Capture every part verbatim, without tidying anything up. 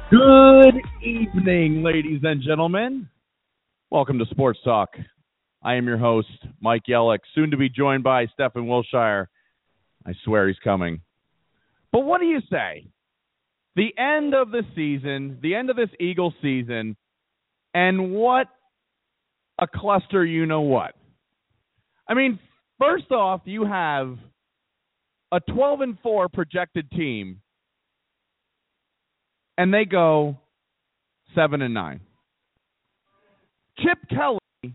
Good evening, ladies and gentlemen. Welcome to Sports Talk. I am your host, Mike Yellick, soon to be joined by Stephen Wilshire. I swear he's coming. But what do you say? The end of the season, the end of this Eagles season, and what a cluster you know what. I mean, first off, you have a twelve and four projected team, and they go seven and nine. Chip Kelly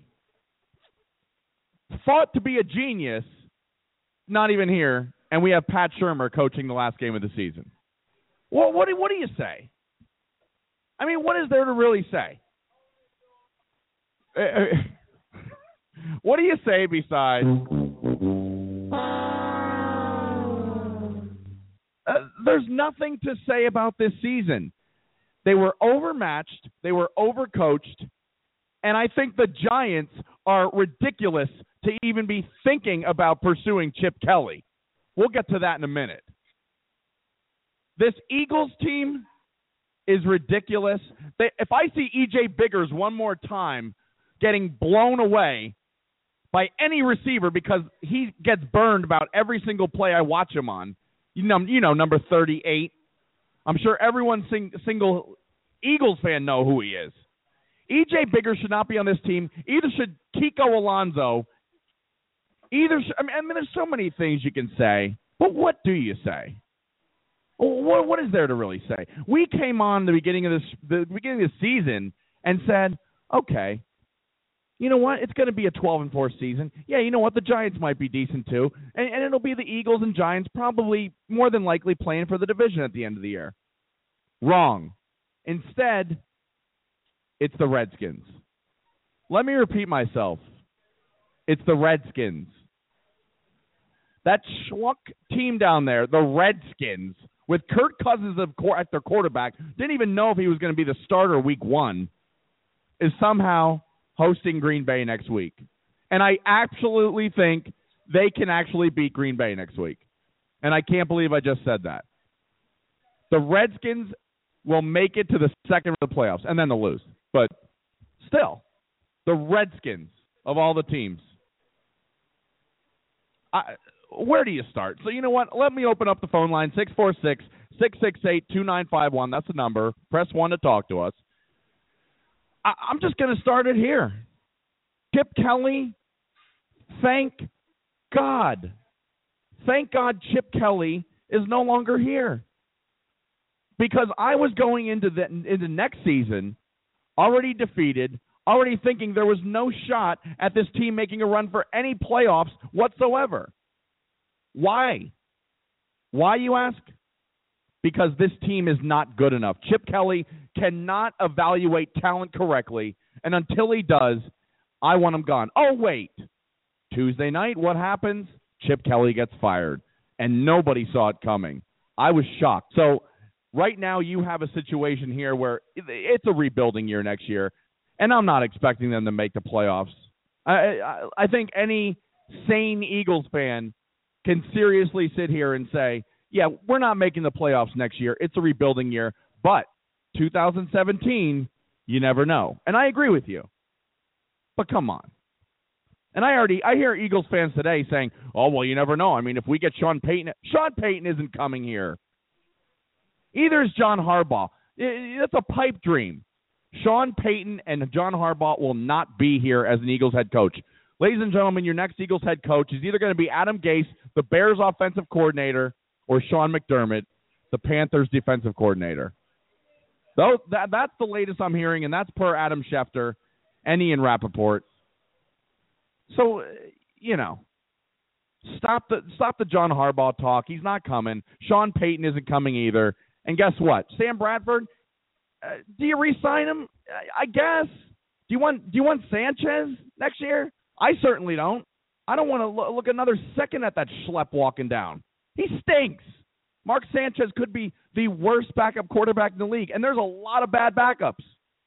thought to be a genius, not even here, and we have Pat Shurmur coaching the last game of the season. Well, what do, what do you say? I mean, what is there to really say? What do you say besides uh, there's nothing to say about this season. They were overmatched, they were overcoached, and I think the Giants are ridiculous to even be thinking about pursuing Chip Kelly. We'll get to that in a minute. This Eagles team is ridiculous. They, if I see E J Biggers one more time getting blown away by any receiver because he gets burned about every single play I watch him on, you know, you know number thirty-eight, I'm sure everyone sing, single Eagles fan know who he is. E J Biggers should not be on this team. Either should Kiko Alonso. Either sh- I, mean, I mean, there's so many things you can say, but what do you say? What, what is there to really say? We came on the beginning of this, the beginning of the season, and said, okay, you know what? It's going to be a twelve and four season. Yeah, you know what? The Giants might be decent too, and, and it'll be the Eagles and Giants probably more than likely playing for the division at the end of the year. Wrong. Instead, it's the Redskins. Let me repeat myself. It's the Redskins. That schluck team down there, the Redskins, with Kirk Cousins at their quarterback, didn't even know if he was going to be the starter week one, is somehow hosting Green Bay next week. And I absolutely think they can actually beat Green Bay next week. And I can't believe I just said that. The Redskins will make it to the second of the playoffs, and then they'll lose. But still, the Redskins of all the teams. I, where do you start? So you know what? Let me open up the phone line, six four six, six six eight, two nine five one. That's the number. Press one to talk to us. I, I'm just going to start it here. Chip Kelly, thank God. Thank God Chip Kelly is no longer here. Because I was going into the into next season already defeated, already thinking there was no shot at this team making a run for any playoffs whatsoever. Why? Why, you ask? Because this team is not good enough. Chip Kelly cannot evaluate talent correctly, and until he does, I want him gone. Oh, wait. Tuesday night, what happens? Chip Kelly gets fired, and nobody saw it coming. I was shocked. So right now you have a situation here where it's a rebuilding year next year, and I'm not expecting them to make the playoffs. I, I, I think any sane Eagles fan can seriously sit here and say, yeah, we're not making the playoffs next year. It's a rebuilding year. But two thousand seventeen, you never know. And I agree with you. But come on. And I already I hear Eagles fans today saying, oh, well, you never know. I mean, if we get Sean Payton, Sean Payton isn't coming here. Either is John Harbaugh. That's a pipe dream. Sean Payton and John Harbaugh will not be here as an Eagles head coach. Ladies and gentlemen, your next Eagles head coach is either going to be Adam Gase, the Bears offensive coordinator, or Sean McDermott, the Panthers defensive coordinator. So that, that's the latest I'm hearing, and that's per Adam Schefter and Ian Rappaport. So, you know, stop the stop the John Harbaugh talk. He's not coming. Sean Payton isn't coming either. And guess what? Sam Bradford, uh, do you re-sign him? I, I guess. Do you want Do you want Sanchez next year? I certainly don't. I don't want to lo- look another second at that schlep walking down. He stinks. Mark Sanchez could be the worst backup quarterback in the league, and there's a lot of bad backups.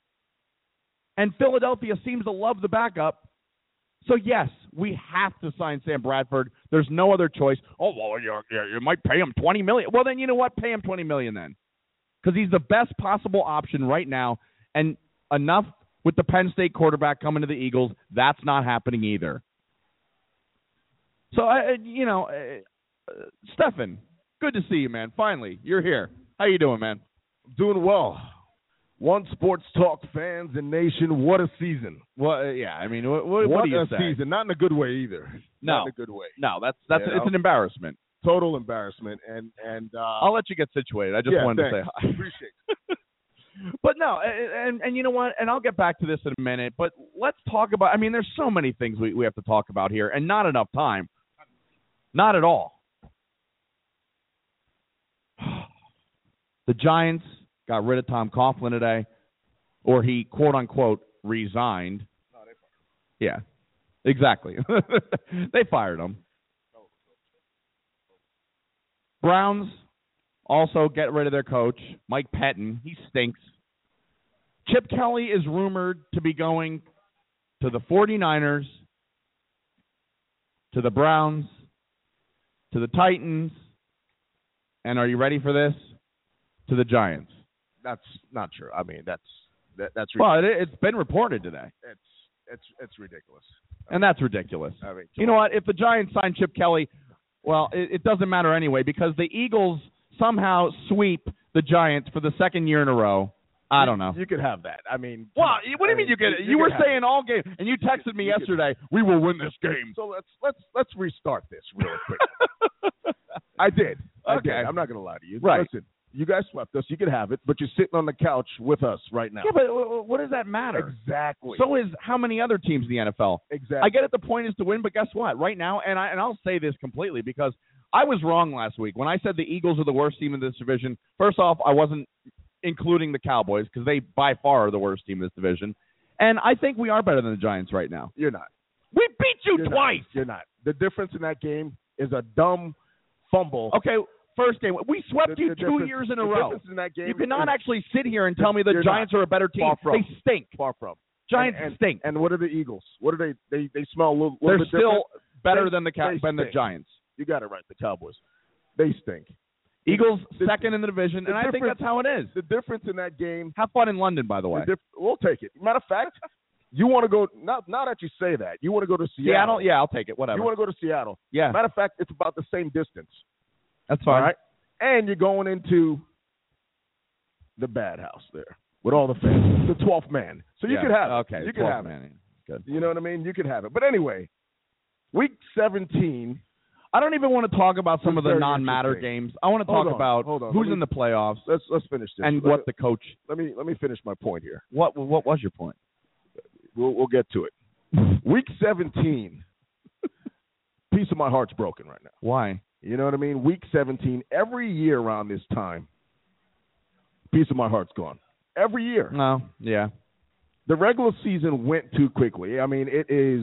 And Philadelphia seems to love the backup. So, yes, we have to sign Sam Bradford. There's no other choice. Oh, well, you're, you're, you might pay him twenty million dollars. Well, then you know what? Pay him twenty million dollars then. because he's the best possible option right now. And enough with the Penn State quarterback coming to the Eagles, that's not happening either. So, I, you know, uh, Stefan, good to see you, man. Finally, you're here. How you doing, man? Doing well. One Sports Talk fans and nation, what a season. Well, uh, yeah, I mean, what, what, what, what do you a say? season. Not in a good way either. No. Not in a good way. No, that's that's You it's know? an embarrassment. Total embarrassment. And, and uh, I'll let you get situated. I just yeah, wanted thanks. to say hi. Appreciate it. But no, and, and and you know what? And I'll get back to this in a minute. But let's talk about. I mean, there's so many things we, we have to talk about here, and not enough time. Not at all. The Giants got rid of Tom Coughlin today, or he quote unquote resigned. No, they fired him. Yeah, exactly. They fired him. Browns also get rid of their coach, Mike Pettin. He stinks. Chip Kelly is rumored to be going to the 49ers, to the Browns, to the Titans, and are you ready for this? To the Giants. That's not true. I mean, that's that, that's Well, ridiculous. it, it's been reported today, It's it's it's ridiculous. and that's ridiculous. I mean, You know what? If the Giants sign Chip Kelly, well, it, it doesn't matter anyway because the Eagles somehow sweep the Giants for the second year in a row. I don't know. You could have that. I mean, Well, come on. what do you I mean you get it? You, you were could have saying all game, and you texted me You could- yesterday, we will win this game. So let's let's let's restart this real quick. I did. I Okay. did. I'm not going to lie to you. Right. Listen, you guys swept us. You can have it, but you're sitting on the couch with us right now. Yeah, but uh, what does that matter? Exactly. So is how many other teams in the N F L. exactly. I get it. The point is to win, but guess what? Right now, and I and I'll say this completely because I was wrong last week when I said the Eagles are the worst team in this division. First off, I wasn't including the Cowboys because they by far are the worst team in this division, and I think we are better than the Giants right now. You're not. We beat you You're twice. Not. You're not. The difference in that game is a dumb fumble. Okay, first game we swept The- you the two difference- years in a the row. difference in that game You cannot is actually sit here and tell me the You're Giants not. are a better team. Far from. They stink. far from. Giants and, and, stink. And what are the Eagles? What are they? They they smell a little, little They're bit still different. better They- than the Cow- they than the stink. Giants. You got it right. The Cowboys. They stink. Eagles The- second in the division, the and I think difference- that's how it is. The difference in that game. Have fun in London, by the way. the diff- we'll take it. Matter of fact, you want to go. Now, now that you say that, you want to go to Seattle. Seattle, yeah, I'll take it. Whatever. You want to go to Seattle. yeah, Matter of fact, it's about the same distance. that's All fine. right. And you're going into the bad house there with all the fans, the twelfth man. So you Yeah. could have it. Okay, You could twelve have it. man. Good. You know what I mean? You could have it. But anyway, week seventeen. I don't even want to talk about some It's of the very non-matter interesting. games. I want to Hold talk on, about hold on. who's Let me- in the playoffs Let's let's finish this. and let, what the coach. Let me let me finish my point here. What what was your point? We'll we'll get to it. Week seventeen. Piece of my heart's broken right now. Why? You know what I mean? Week seventeen. Every year around this time, piece of my heart's gone. Every year. No. Yeah. The regular season went too quickly. I mean, it is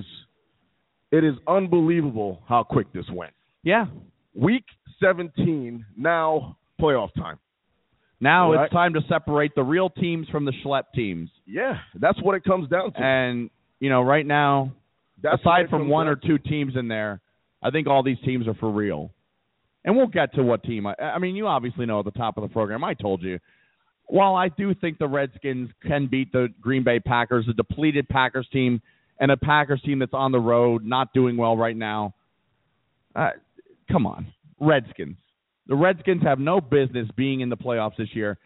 it is unbelievable how quick this went. Yeah. Week seventeen, now playoff time. Now Right. it's time to separate the real teams from the schlep teams. Yeah, that's what it comes down to. And you know, right now, That's what aside it from comes one down or two teams in there, I think all these teams are for real. And we'll get to what team. I, I mean, you obviously know at the top of the program. I told you. While I do think the Redskins can beat the Green Bay Packers, a depleted Packers team, and a Packers team that's on the road, not doing well right now, uh, come on, Redskins. The Redskins have no business being in the playoffs this year,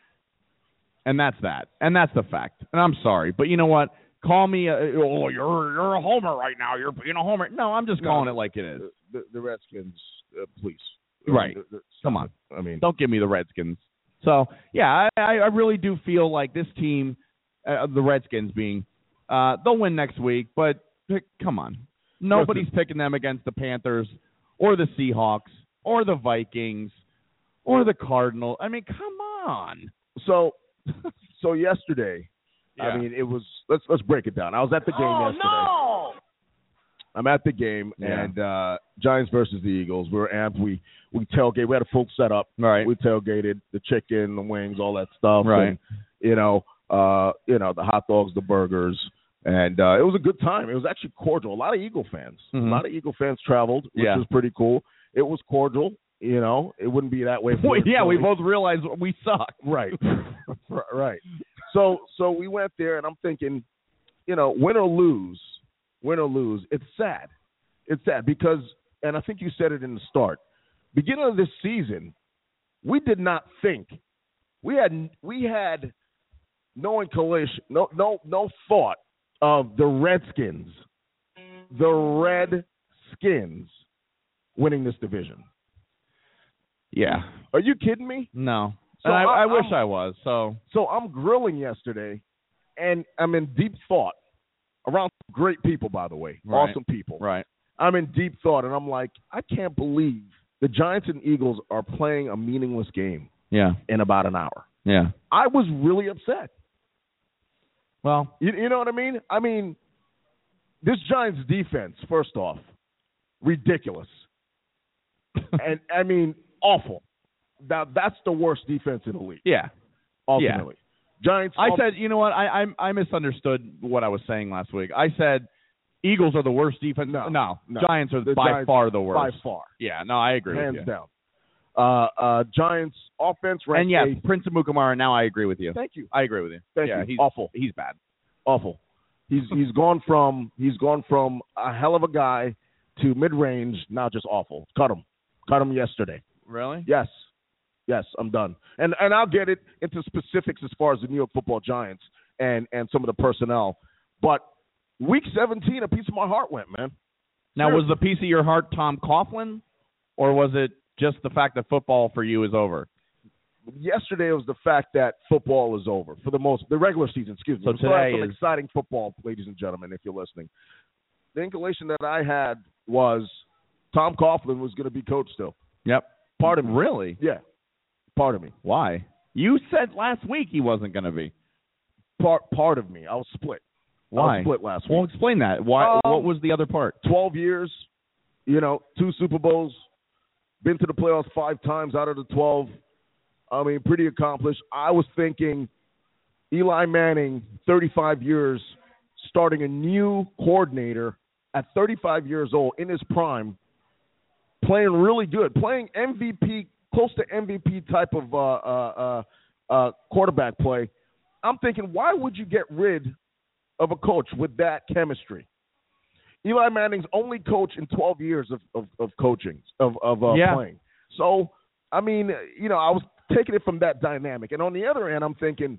and that's that. And that's the fact. And I'm sorry, but you know what? Call me a, oh, you're you're a homer right now. You're being a homer. No, I'm just No, calling it like it is. The, the, the Redskins, uh, please. Right. The- the- Come on. I mean, Don't give me the Redskins. So, yeah, I, I really do feel like this team, uh, the Redskins being, uh, they'll win next week, but uh, come on. Nobody's Listen. picking them against the Panthers or the Seahawks or the Vikings or the Cardinals. I mean, come on. so so yesterday, Yeah. I mean, it was. Let's let's break it down. I was at the game oh, yesterday. no! I'm at the game, Yeah. and uh, Giants versus the Eagles. We were amped. We we tailgate. We had a full setup. Right. We tailgated the chicken, the wings, all that stuff. Right. And, you know, uh, you know, the hot dogs, the burgers, and uh, it was a good time. It was actually cordial. A lot of Eagle fans. Mhm. A lot of Eagle fans traveled, which Yeah. was pretty cool. It was cordial. You know, it wouldn't be that way. For Well, yeah, we Philly. both realized we suck. Right, right. So, so we went there, and I'm thinking, you know, win or lose, win or lose, it's sad. It's sad because, and I think you said it in the start, beginning of this season, we did not think we had we had no inclination, no no no thought of the Redskins, the Redskins winning this division. Yeah. Are you kidding me? No. So And I, I I'm- wish I was. So So I'm grilling yesterday, and I'm in deep thought around great people, by the way, Right. awesome people. right. I'm in deep thought, and I'm like, I can't believe the Giants and Eagles are playing a meaningless game Yeah. in about an hour. Yeah. I was really upset. Well, You, you know what I mean? I mean, this Giants defense, first off, ridiculous. and, I mean, awful. Now, that's the worst defense in the league, yeah. ultimately. Giants. I off- said, you know what? I, I I misunderstood what I was saying last week. I said Eagles are the worst defense. No, no, no. Giants are The by Giants far the by worst. far, Yeah, no, I agree hands with you. down. Uh, uh, Giants offense ranked And yes, eighth. Prince of Mukamara. Now I agree with you. Thank you. I agree with you. Thank yeah, you. He's Awful. He's bad. Awful. He's he's gone from he's gone from a hell of a guy to mid range, now just awful. Cut him. Cut him yesterday. Really? Yes. Yes, I'm done. And and I'll get it into specifics as far as the New York Football Giants and, and some of the personnel. But week seventeen, a piece of my heart went, man. Now, was Seriously. the piece of your heart Tom Coughlin, or was it just the fact that football for you is over? Yesterday was the fact that football is over for the most the regular season. Excuse me. So We still have today some is- exciting football, ladies and gentlemen, if you're listening. The inclination that I had was Tom Coughlin was going to be coach still. Yep. Part of me. Really? Yeah, part of me. Why? You said last week he wasn't going to be. Part part of me. I was split. I Why? was split last Well, week. explain that. Why? Um, what was the other part? Twelve years, you know, two Super Bowls, been to the playoffs five times out of the twelve. I mean, pretty accomplished. I was thinking Eli Manning, thirty-five years, starting a new coordinator at thirty-five years old in his prime, playing really good, playing M V P, close to M V P type of uh, uh, uh, uh, quarterback play. I'm thinking, why would you get rid of a coach with that chemistry? Eli Manning's only coach in twelve years of, of, of coaching, of, of uh, Yeah. playing. So, I mean, you know, I was taking it from that dynamic. And on the other end, I'm thinking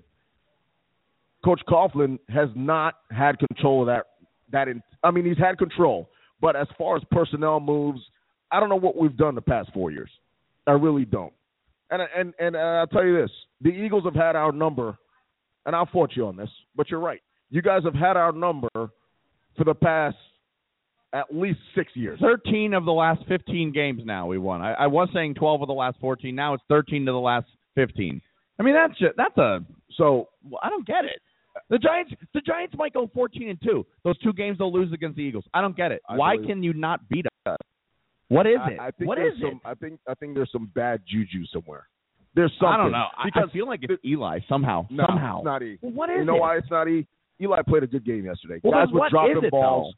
Coach Coughlin has not had control of that. That in, I mean, he's had control. But as far as personnel moves, I don't know what we've done the past four years. I really don't. And, and, and uh, I'll tell you this. The Eagles have had our number, and I'll fault you on this, but you're right. You guys have had our number for the past at least six years. thirteen of the last fifteen games now we won. I, I was saying twelve of the last fourteen. Now it's thirteen to the last fifteen. I mean, that's just, that's a So well, I don't get it. The Giants the Giants might go fourteen and two. Those two games they'll lose against the Eagles. I don't get it. I Why believe- can you not beat us? What is it? I, I think What there's is some, it? I think I think there's some bad juju somewhere. There's something. I don't know. I, Because I feel like it's Eli somehow. no, somehow. it's not E. Well, what is You know it? why it's not E? Eli played a good game yesterday. Well, Guys then were what dropping is it, balls.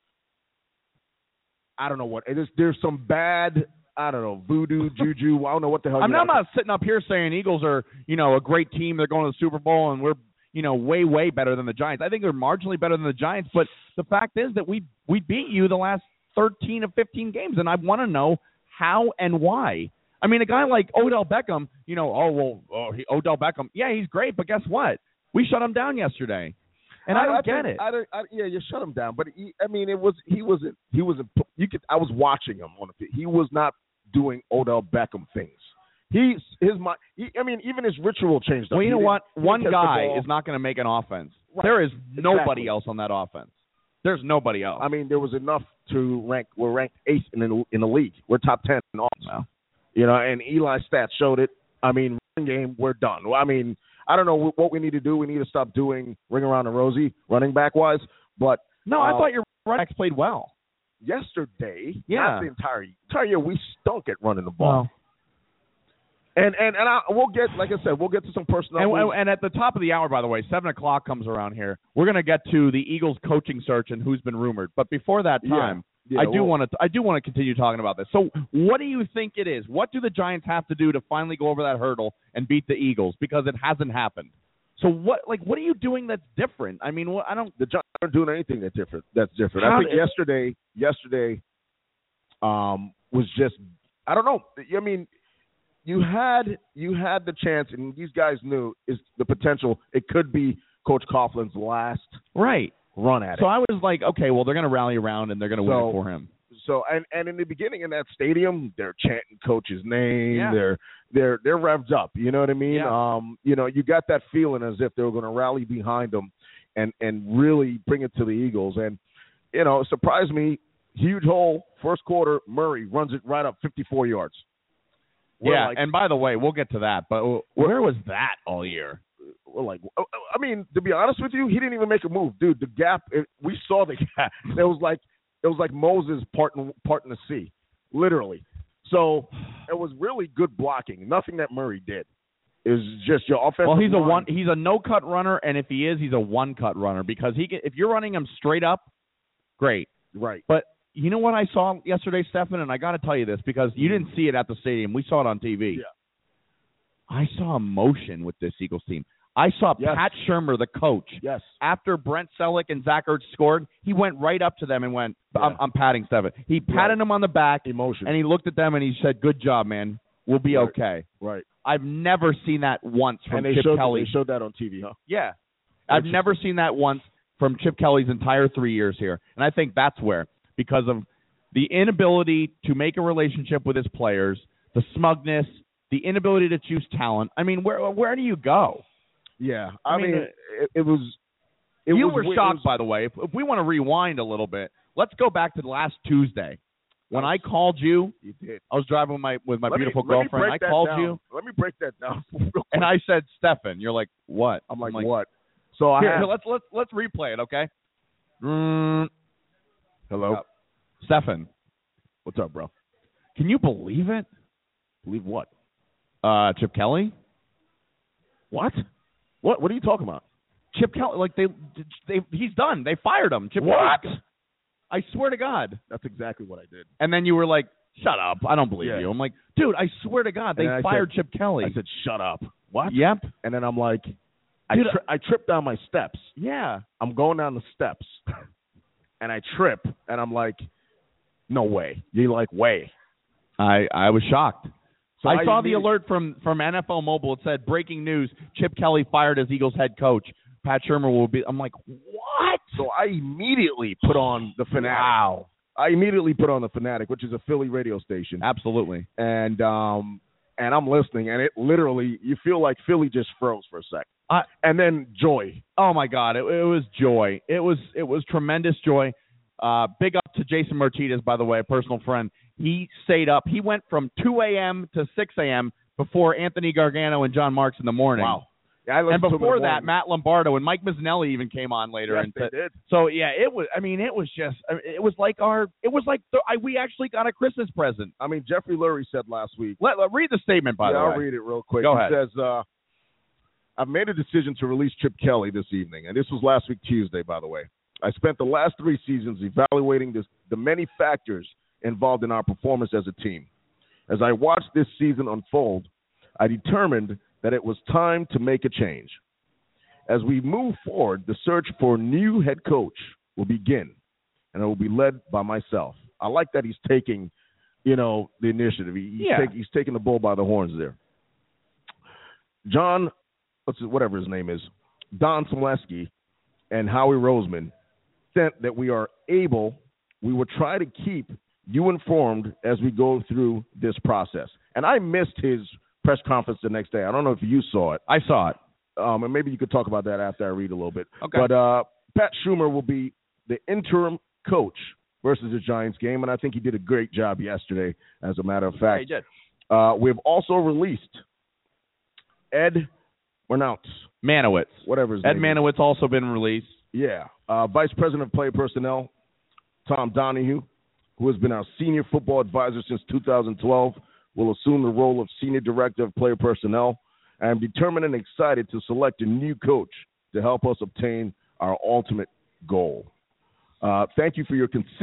I don't know what. There's, there's some bad, I don't know, voodoo, juju. I don't know what the hell. I'm you not, I'm wanna- not sitting up here saying Eagles are, you know, a great team. They're going to the Super Bowl and we're, you know, way, way better than the Giants. I think they're marginally better than the Giants. But the fact is that we we beat you the last thirteen of fifteen games, and I want to know how and why. I mean, a guy like Odell Beckham, you know, oh well, oh, he, Odell Beckham, yeah, he's great, but guess what? We shut him down yesterday, and I, don't get think- it. I don't, I, yeah, you shut him down, but he, I mean, it was he wasn't he wasn't. You could. I was watching him on the. He was not doing Odell Beckham things. He's his mind. He, I mean, even his ritual changed. up. Well, you He know didn't- what? he didn't One catch the guy ball. is not going to make an offense. Right. There is nobody Exactly. else on that offense. There's nobody else. I mean, there was enough to rank. We're ranked eighth in the, in the league. We're top ten in all. Well, You know, and Eli's stats showed it. I mean, running game, we're done. I mean, I don't know what we need to do. We need to stop doing ring around the rosy running back wise. But no, I uh, thought your running backs played well. yesterday, Yeah. not the entire entire year, we stunk at running the ball. And and and I, we'll get, like I said, we'll get to some personnel. And, moves. and at the top of the hour, by the way, seven o'clock comes around here. We're going to get to the Eagles coaching search and who's been rumored. But before that time, yeah, Yeah, I do well, want to. I do want to continue talking about this. So, what do you think it is? What do the Giants have to do to finally go over that hurdle and beat the Eagles? Because it hasn't happened. So, what like what are you doing that's different? I mean, what, I don't. The Giants aren't doing anything that's different. That's different. How I think did- yesterday, yesterday, um, was just. I don't know. I mean, you had you had the chance, and these guys knew is the potential. It could be Coach Coughlin's last Right. run at So it. I was like, okay, well, they're going to rally around and they're going to So- win it for him. So and, and in the beginning in that stadium, they're chanting Coach's name. Yeah. They're they're they're revved up. You know what I mean? Yeah. Um, you know, you got that feeling as if they were going to rally behind them and and really bring it to the Eagles. And you know, it surprised me. Huge hole, first quarter. Murray runs it right up fifty-four yards. We're Yeah, like, and by the way, we'll get to that, but where was that all year? we're like, I mean, to be honest with you, he didn't even make a move, dude. The gap, it, we saw the gap. It was like it was like Moses parting parting the sea, literally. So it was really good blocking. Nothing that Murray did. It was just your offensive. Well, he's a line. one. He's a no cut runner, and if he is, he's a one cut runner because he can, if you're running him straight up, great. Right. But you know what I saw yesterday, Stefan, and I got to tell you this because you didn't see it at the stadium. We saw it on T V. Yeah. I saw emotion with this Eagles team. I saw Yes. Pat Shurmur, the coach, Yes. after Brent Selleck and Zach Ertz scored, he went right up to them and went, I'm, Yeah. I'm patting Stefan. He patted Right. him on the back, Emotion. and he looked at them and he said, good job, man. We'll be Right. okay. Right. I've never seen that once from And they Chip showed Kelly. they showed that on T V, huh? Yeah. I've Interesting. never seen that once from Chip Kelly's entire three years here. And I think that's where, because of the inability to make a relationship with his players, the smugness, the inability to choose talent. I mean, where where do you go? Yeah. I I, mean, mean, uh, it, it was. It you was, were it shocked, was- by the way. If, if we want to rewind a little bit, let's go back to last Tuesday. When I called you, You did. I was driving with my, with my Let me- beautiful let me girlfriend. break I that called down. you, Let me break that down. real quick. and I said, Stefan. You're like, what? I'm like, I'm what? So I Here, had, here, let's, let's, let's replay it, okay? Mm, hello. Yep. Stefan, What's up, bro? can you believe it? Believe what? Uh, Chip Kelly? What? What? What are you talking about? Chip Kelly, like they, they, he's done. They fired him. Chip What? Kelly. I swear to God. That's exactly what I did. And then you were like, "Shut up! I don't believe Yeah. you." I'm like, "Dude, I swear to God, they And I fired said- Chip Kelly." I said, shut up. What? "Yep, And then I'm like, I, Dude, tri- I tripped down my steps. yeah." I'm going down the steps, and I trip, and I'm like, no way. You're like, way. I I was shocked. So I saw the immediately- alert from from N F L Mobile. It said, "Breaking news: Chip Kelly fired as Eagles head coach. Pat Shurmur will be." I'm like, "What?" So I immediately put on the Fanatic. Wow. I immediately put on the Fanatic, which is a Philly radio station, Absolutely. and um, and I'm listening, and it literally, you feel like Philly just froze for a sec, I, and then joy. Oh my God! It, it was joy. It was it was tremendous joy. Uh, big up to Jason Martinez, by the way, a personal friend. He stayed up. He went from two a.m. to six a.m. before Anthony Gargano and John Marks in the morning. Wow. Yeah, I And listened to them in before the that, morning. Matt Lombardo and Mike Missinelli even came on later. Yes, and they t- did. So yeah, it was. I mean, it was just. It was like our. It was like the, I, we actually got a Christmas present. I mean, Jeffrey Lurie said last week. Let, let read the statement, by yeah, the way. I'll read it real quick. Go he ahead. says, uh, I've made a decision to release Chip Kelly this evening, and this was last week Tuesday, by the way. I spent the last three seasons evaluating this, the many factors involved in our performance as a team. As I watched this season unfold, I determined that it was time to make a change. As we move forward, the search for a new head coach will begin, and it will be led by myself. I like that he's taking, you know, the initiative. He, he's, Yeah. take, he's taking the bull by the horns there. John, what's his, whatever his name is, Don Smolesky and Howie Roseman sent that we are able, we will try to keep you informed as we go through this process. And I missed his press conference the next day. I don't know if you saw it. I saw it. Um, and maybe you could talk about that after I read a little bit. Okay. But uh, Pat Shurmur will be the interim coach versus the Giants game, and I think he did a great job yesterday, as a matter of Yeah, fact. he did. Uh, we've also released Ed Manowitz, Manowitz. whatever his Ed name is. Manowitz also been released. Yeah. Uh, Vice President of Player Personnel, Tom Donahue, who has been our senior football advisor since two thousand twelve, will assume the role of Senior Director of Player Personnel. I am determined and excited to select a new coach to help us obtain our ultimate goal. Uh, thank you for your consistent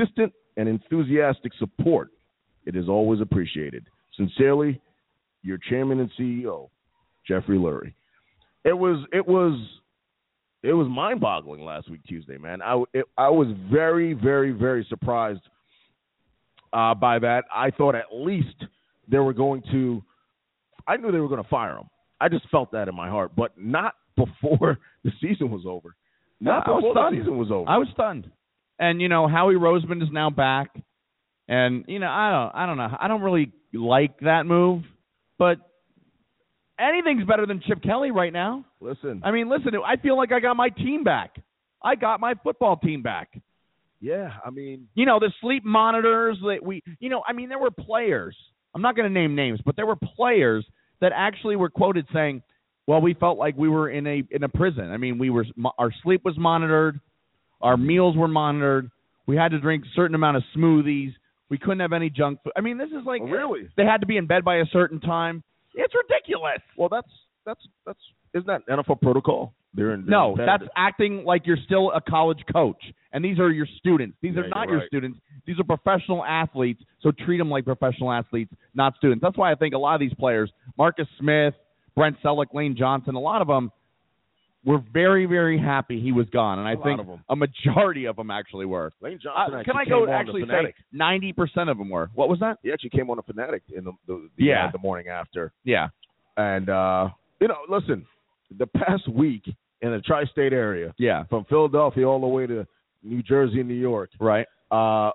and enthusiastic support. It is always appreciated. Sincerely, your chairman and C E O, Jeffrey Lurie. It was it was it was mind-boggling last week Tuesday, man. I it, I was very very very surprised uh, by that. I thought at least they were going to. I knew they were going to fire him. I just felt that in my heart, but not before the season was over. Not I was before stunned. the season was over. I was stunned. And you know, Howie Roseman is now back, and you know, I don't I don't know. I don't really like that move, but anything's better than Chip Kelly right now. Listen. I mean, listen, I feel like I got my team back. I got my football team back. Yeah, I mean. You know, the sleep monitors that we, you know, I mean, there were players. I'm not going to name names, but there were players that actually were quoted saying, well, we felt like we were in a in a prison. I mean, we were our sleep was monitored. Our meals were monitored. We had to drink a certain amount of smoothies. We couldn't have any junk food. I mean, this is like. Oh, really? They had to be in bed by a certain time. It's ridiculous. Well, that's that's that's isn't that N F L protocol? They're in, they're no, in bed. that's acting like you're still a college coach, and these are your students. These Yeah, are not you're your right. students. These are professional athletes. So treat them like professional athletes, not students. That's why I think a lot of these players, Marcus Smith, Brent Selleck, Lane Johnson, a lot of them were very, very happy he was gone, and I A lot think of 'em. a majority of them actually were. Lane Johnson. Uh, actually can I came go on actually the say Fanatic. ninety percent of them were? What was that? He actually came on a Fanatic in the the, the, Yeah. uh, the morning after. Yeah. And uh, you know, listen, the past week in the tri-state area, Yeah. from Philadelphia all the way to New Jersey and New York, Right. uh,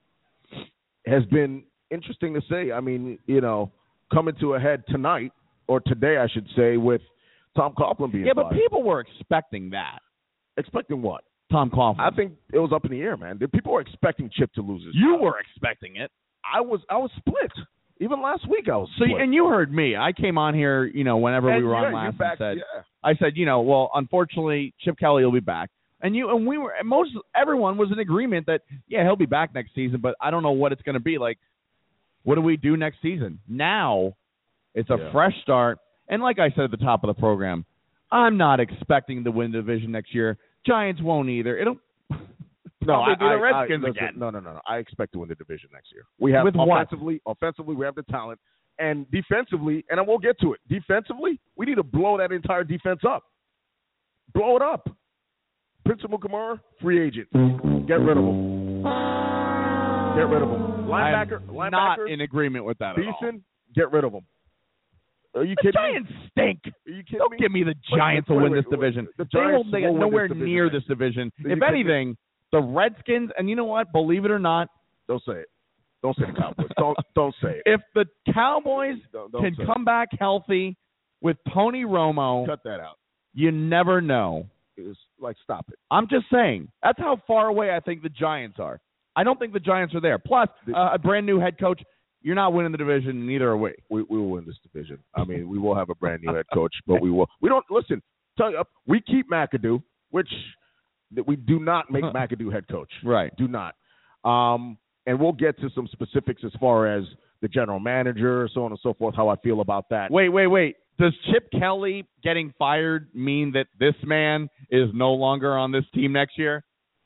has been interesting to say. I mean, you know, coming to a head tonight or today, I should say, with Tom Coughlin being Yeah, but fired. people were expecting that. Expecting what? Tom Coughlin. I think it was up in the air, man. The people were expecting Chip to lose his you job. were expecting it. I was I was split. Even last week I was So, split. and you heard me. I came on here, you know, whenever And we were yeah, on you last backed- and said, yeah. I said, you know, well, unfortunately, Chip Kelly will be back. And you and we were and most everyone was in agreement that yeah, he'll be back next season, but I don't know what it's going to be like. What do we do next season? Now, it's a Yeah. fresh start, and like I said at the top of the program, I'm not expecting to win the division next year. Giants won't either. It'll No, probably I, be the I- Redskins I, listen, again. No, no, no, no. I expect to win the division next year. We have With what? offensively, offensively, we have the talent, and defensively, and I won't get to it. Defensively, we need to blow that entire defense up. Blow it up. Principal Kamara, free agent. Get rid of him. Get rid of him. Linebacker, I'm linebacker, not in agreement with that at all. Beeson, get rid of him. Are you The kidding Giants me? stink. Are you kidding Don't me? give me the Wait, Giants wait, will win wait, this wait, division. the They will Giants they will get win nowhere this division near next this division. You If think- anything, the Redskins, and you know what? Believe it or not, Don't say it. Don't say the Cowboys. don't don't say it. if the Cowboys Don't, don't can say come back healthy with Tony it. Romo, Cut that out. you never know. It's like stop it. I'm just saying. That's how far away I think the Giants are. I don't think the Giants are there. Plus, The- uh, a brand new head coach. You're not winning the division, neither are we. We we will win this division. I mean, we will have a brand new head coach, but we will. We don't listen. Tell you, we keep McAdoo, which that we do not make McAdoo head coach. Right. Do not. Um, and we'll get to some specifics as far as the general manager, so on and so forth. How I feel about that. Wait, wait, wait. Does Chip Kelly getting fired mean that this man is no longer on this team next year?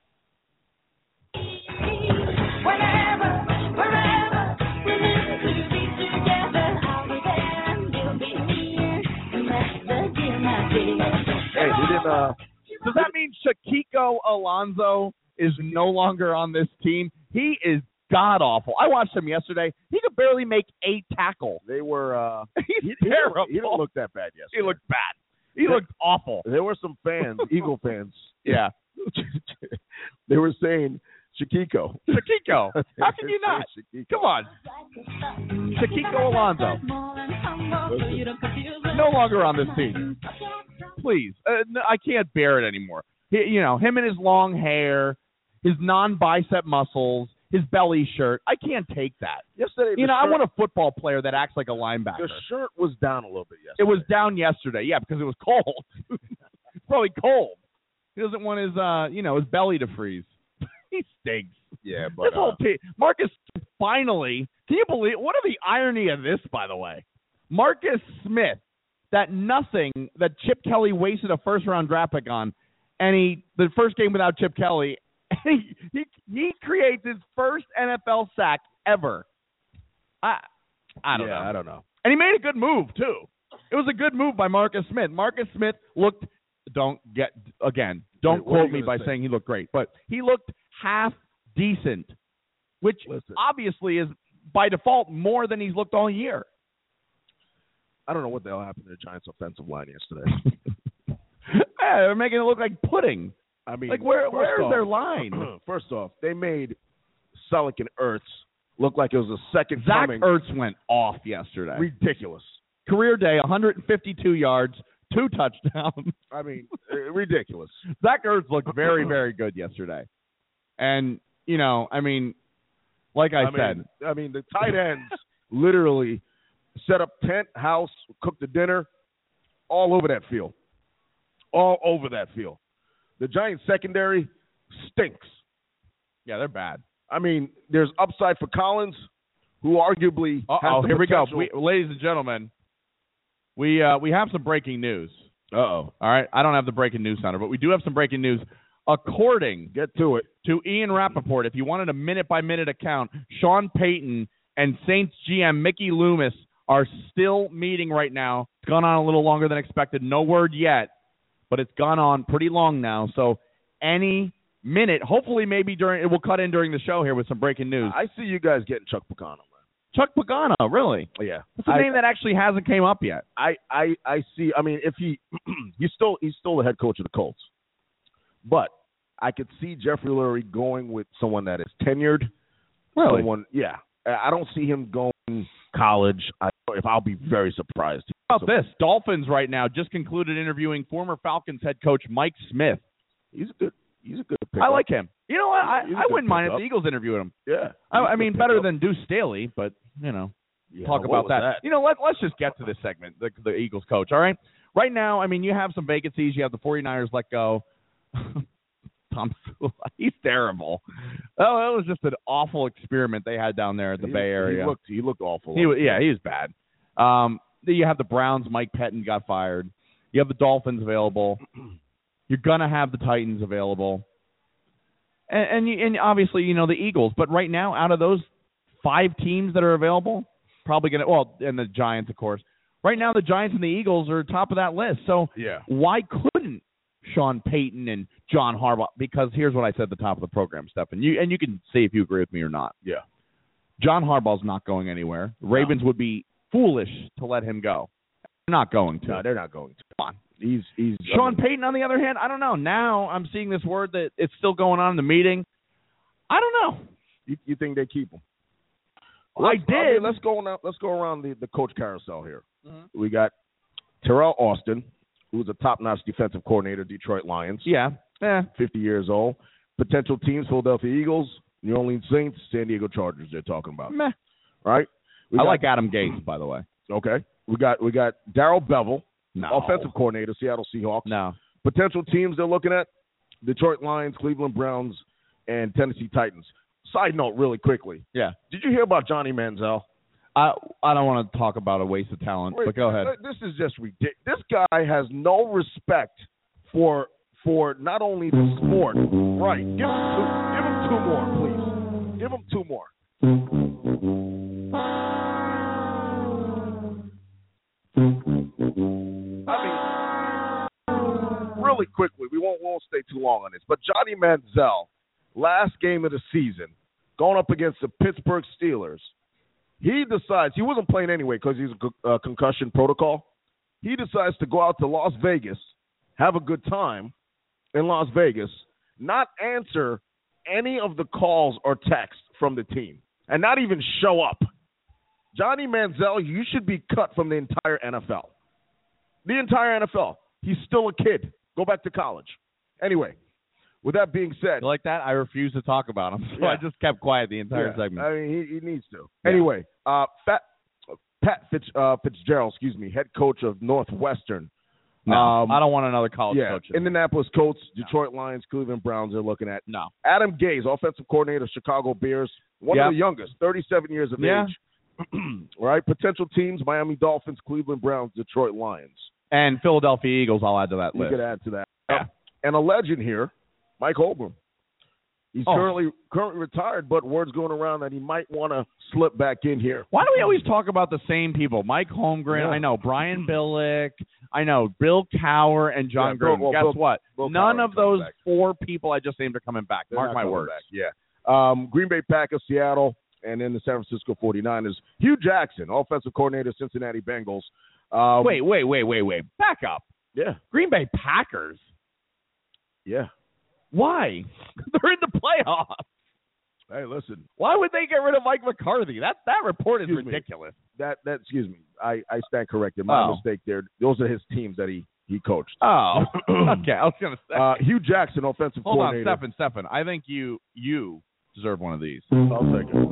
Whenever, wherever, we're meant to be together. I'll be there and you'll be here. Let the deal not be. Hey, we didn't. Uh, Does that mean Shaquiko Alonso is no longer on this team? He is god-awful. I watched him yesterday. He could barely make a tackle. they were. Uh, He's he, he, terrible. didn't, he didn't look that bad yesterday. He looked bad. He looked awful. There were some fans, Eagle fans. Yeah. They were saying Shaquiko. Shaquiko. How can you not? Shaquiko. Come on. Shaquiko Alonso. No longer on this team. Please. Uh, no, I can't bear it anymore. He, you know, him and his long hair, his non-bicep muscles, his belly shirt. I can't take that. Yesterday, You the know, I shirt- want a football player that acts like a linebacker. The shirt was down a little bit yesterday. It was down yesterday, yeah, because it was cold. It's probably cold. He doesn't want his, uh, you know, his belly to freeze. He stinks. Yeah, but This uh, whole team, Marcus. Finally, can you believe? What are the irony of this? By the way, Marcus Smith, that nothing that Chip Kelly wasted a first round draft pick on, and he the first game without Chip Kelly, he, he he creates his first N F L sack ever. I I don't yeah, know. I don't know. And he made a good move too. It was a good move by Marcus Smith. Marcus Smith looked. Don't get again. Don't Wait, what are quote you me gonna by say? saying he looked great, but he looked half decent, which Listen. obviously is by default more than he's looked all year. I don't know what the hell happened to the Giants' offensive line yesterday. Yeah, they're making it look like pudding. I mean, Like where first where's off, their line? First off, they made Selleck and Ertz look like it was a second Zach coming. Ertz went off yesterday. Ridiculous. Career day, one hundred fifty-two yards, two touchdowns. I mean, uh, ridiculous. Zach Ertz looked very, very good yesterday. And, you know, I mean, like I, I said, mean, I mean, the tight ends literally set up tent, house, cooked the dinner, all over that field. All over that field. The Giants secondary stinks. yeah, they're bad. I mean, there's upside for Collins, who arguably Uh has oh, the here we go. potential- We, ladies and gentlemen, we uh, we have some breaking news. Uh-oh. All right, I don't have the breaking news sounder, but we do have some breaking news. According Get to it. to Ian Rappaport, if you wanted a minute-by-minute account, Sean Payton and Saints G M Mickey Loomis are still meeting right now. It's gone on a little longer than expected. No word yet, but it's gone on pretty long now. So any minute, hopefully maybe during, it will cut in during the show here with some breaking news. I see you guys getting Chuck Pagano, man. Chuck Pagano, really? Yeah. That's a I, name that actually hasn't came up yet. I, I, I see. I mean, if he he's still he's still the head coach of the Colts, but I could see Jeffrey Lurie going with someone that is tenured. Really? Someone, yeah. I don't see him going college. I, if I'll be very surprised. How about this? Dolphins right now just concluded interviewing former Falcons head coach Mike Smith. He's a good. He's a good. I pickup. like him. You know what? I, He's a I good wouldn't mind if pickup. the Eagles interviewed him. Yeah. I, He's a I good mean, better pickup. than Deuce Staley, but, you know, Yeah, talk what about was that. You know, let, let's just get to this segment, the, the Eagles coach, all right? Right now, I mean, you have some vacancies. You have the 49ers let go. Tom Sula, he's terrible. Oh, that was just an awful experiment they had down there at the He- Bay Area. He looked. He looked awful. He was, yeah, he was bad. Um, then you have the Browns. Mike Pettin got fired. You have the Dolphins available. You're gonna have the Titans available, and and, you, and obviously you know the Eagles. But right now, out of those five teams that are available, probably gonna well, and the Giants, of course. Right now, the Giants and the Eagles are top of that list. So Yeah. why couldn't Sean Payton and John Harbaugh? Because here's what I said at the top of the program, Stephen. You and you can say if you agree with me or not. Yeah. John Harbaugh's not going anywhere. The Ravens would be foolish to let him go. They're not going to. No, they're not going to. Come on. He's he's Sean I mean, Payton, on the other hand, I don't know. Now I'm seeing this word that it's still going on in the meeting. I don't know. You, you think they keep him? Well, I Let's- did. mean, let's go now. Let's go around the, the coach carousel here. Mhm. We got Terrell Austin, who's a top-notch defensive coordinator, Detroit Lions. Yeah. Yeah. fifty years old. Potential teams: Philadelphia Eagles, New Orleans Saints, San Diego Chargers. They're talking about, Meh. right? We I got- like Adam Gase, by the way. Okay. We got we got Darrell Bevel, No. offensive coordinator, Seattle Seahawks. No. Potential teams they're looking at: Detroit Lions, Cleveland Browns, and Tennessee Titans. Side note, really quickly. Yeah. Did you hear about Johnny Manziel? I I don't want to talk about a waste of talent, but go ahead. This is just ridiculous. This guy has no respect for for not only the sport. Right. Give him two. Give him two more, please. Give him two more. I mean, really quickly, we won't won't stay too long on this, but Johnny Manziel, last game of the season, going up against the Pittsburgh Steelers, he decides he wasn't playing anyway because he's a co- uh, concussion protocol. He decides to go out to Las Vegas, have a good time in Las Vegas, not answer any of the calls or texts from the team, and not even show up. Johnny Manziel, you should be cut from the entire N F L. The entire N F L. He's still a kid. Go back to college. Anyway, with that being said, You like that? I refuse to talk about him, so Yeah. I just kept quiet the entire yeah, segment. I mean, he, he needs to. Yeah. Anyway, uh, Fat, Pat Fitz, uh, Fitzgerald, excuse me, head coach of Northwestern. no, um, I don't want another college yeah, coach. Indianapolis Colts, Detroit Lions, Cleveland Browns. They're looking at No. Adam Gase, offensive coordinator, Chicago Bears, one Yeah. of the youngest, thirty-seven years of Yeah. age. Right, potential teams: Miami Dolphins, Cleveland Browns, Detroit Lions. And Philadelphia Eagles, I'll add to that You list. could add to that. Yeah. And a legend here, Mike Holmgren. He's Oh. currently currently retired, but word's going around that he might want to slip back in here. Why do we always talk about the same people? Mike Holmgren, Yeah. I know. Brian Billick, I know. Bill Cower and John Yeah, Bill- Gruden. well, Guess Bill- what? Bill None Cowher of is coming those back. four people I just named are coming back. They're Mark not my coming words. back, Yeah. Um, Green Bay Packers, Seattle, and then the San Francisco forty-niners. Hugh Jackson, offensive coordinator, Cincinnati Bengals. Um, Wait, wait, wait, wait, wait. Back up. Yeah. Green Bay Packers. Yeah. Why? They're in the playoffs. Hey, listen. Why would they get rid of Mike McCarthy? That that report is Excuse me. ridiculous. That that excuse me. I, I stand corrected. My Oh. mistake there. Those are his teams that he he coached. Oh, okay. I was gonna say. Uh, Hugh Jackson, offensive Hold on, coordinator. Stephen. Stephen. I think you you deserve one of these. I'll take it.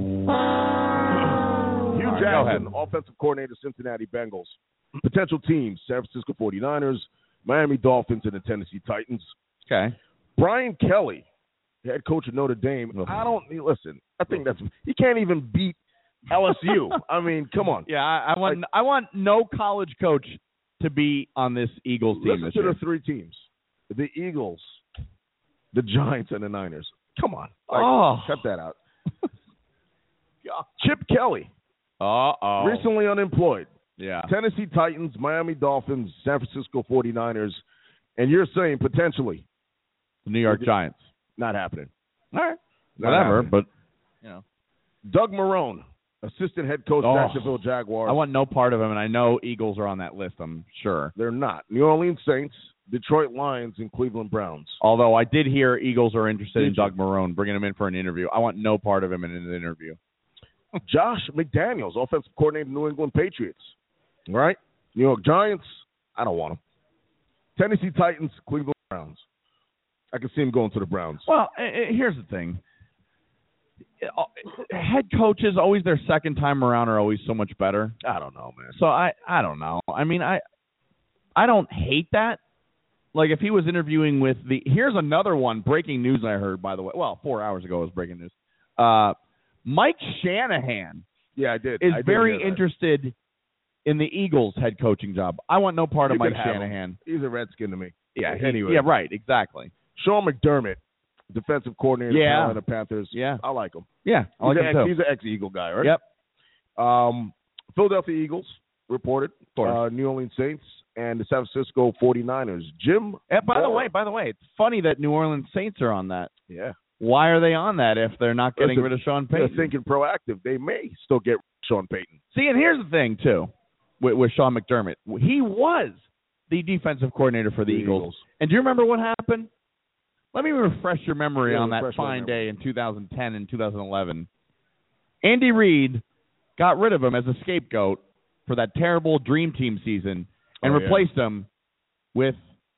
Hugh All right, go ahead. Jackson, offensive coordinator, Cincinnati Bengals. Potential teams: San Francisco forty-niners, Miami Dolphins, and the Tennessee Titans. Okay. Brian Kelly, head coach of Notre Dame. I don't listen. I think that's he can't even beat L S U. I mean, come on. Yeah, I, I want I want no college coach to be on this Eagles team Listen this to year. the three teams: the Eagles, the Giants, and the Niners. Come on. Like, Oh. cut that out. Chip Kelly, Uh oh. recently unemployed. Yeah. Tennessee Titans, Miami Dolphins, San Francisco forty-niners, and you're saying potentially The New York Giants. not happening. All right. Not Whatever, happening. but you know, Doug Marrone, assistant head coach, Oh. Jacksonville Jaguars. I want no part of him, and I know Eagles are on that list. I'm sure. They're not. New Orleans Saints, Detroit Lions, and Cleveland Browns. Although I did hear Eagles are interested in Did you? Doug Marrone, bringing him in for an interview. I want no part of him in an interview. Josh McDaniels, offensive coordinator, New England Patriots. All right? New York Giants, I don't want him. Tennessee Titans, Cleveland Browns. I can see him going to the Browns. Well, uh, uh, here's the thing. Uh, Head coaches, always their second time around, are always so much better. I don't know, man. So I, I don't know. I mean, I, I don't hate that. Like if he was interviewing with the, here's another one. Breaking news I heard, by the way. Well, four hours ago was breaking news. Uh, Mike Shanahan Yeah, I did. is I did very hear that. interested in the Eagles head coaching job. I want no part of You Mike can have him. Shanahan. He's a Redskin to me. Yeah. he- Anyway. Yeah. Right. Exactly. Sean McDermott, defensive coordinator, Yeah. Carolina Panthers. Yeah. I like him. Yeah. I He's, like an him ex, too. he's an ex-Eagle guy, right? Yep. Um, Philadelphia Eagles reported. course. Uh, New Orleans Saints and the San Francisco forty-niners. Jim. And by the Mora. way, by the way, it's funny that New Orleans Saints are on that. Yeah. Why are they on that if they're not getting Listen, rid of Sean They're Payton? thinking proactive. They may still get Sean Payton. See, and here's the thing too, with, with Sean McDermott, he was the defensive coordinator for the, The Eagles. Eagles. And do you remember what happened? Let me refresh your memory Yeah, on that refresh my fine memory. day in two thousand ten and two thousand eleven. Andy Reid got rid of him as a scapegoat for that terrible Dream Team season and Oh, yeah. replaced him with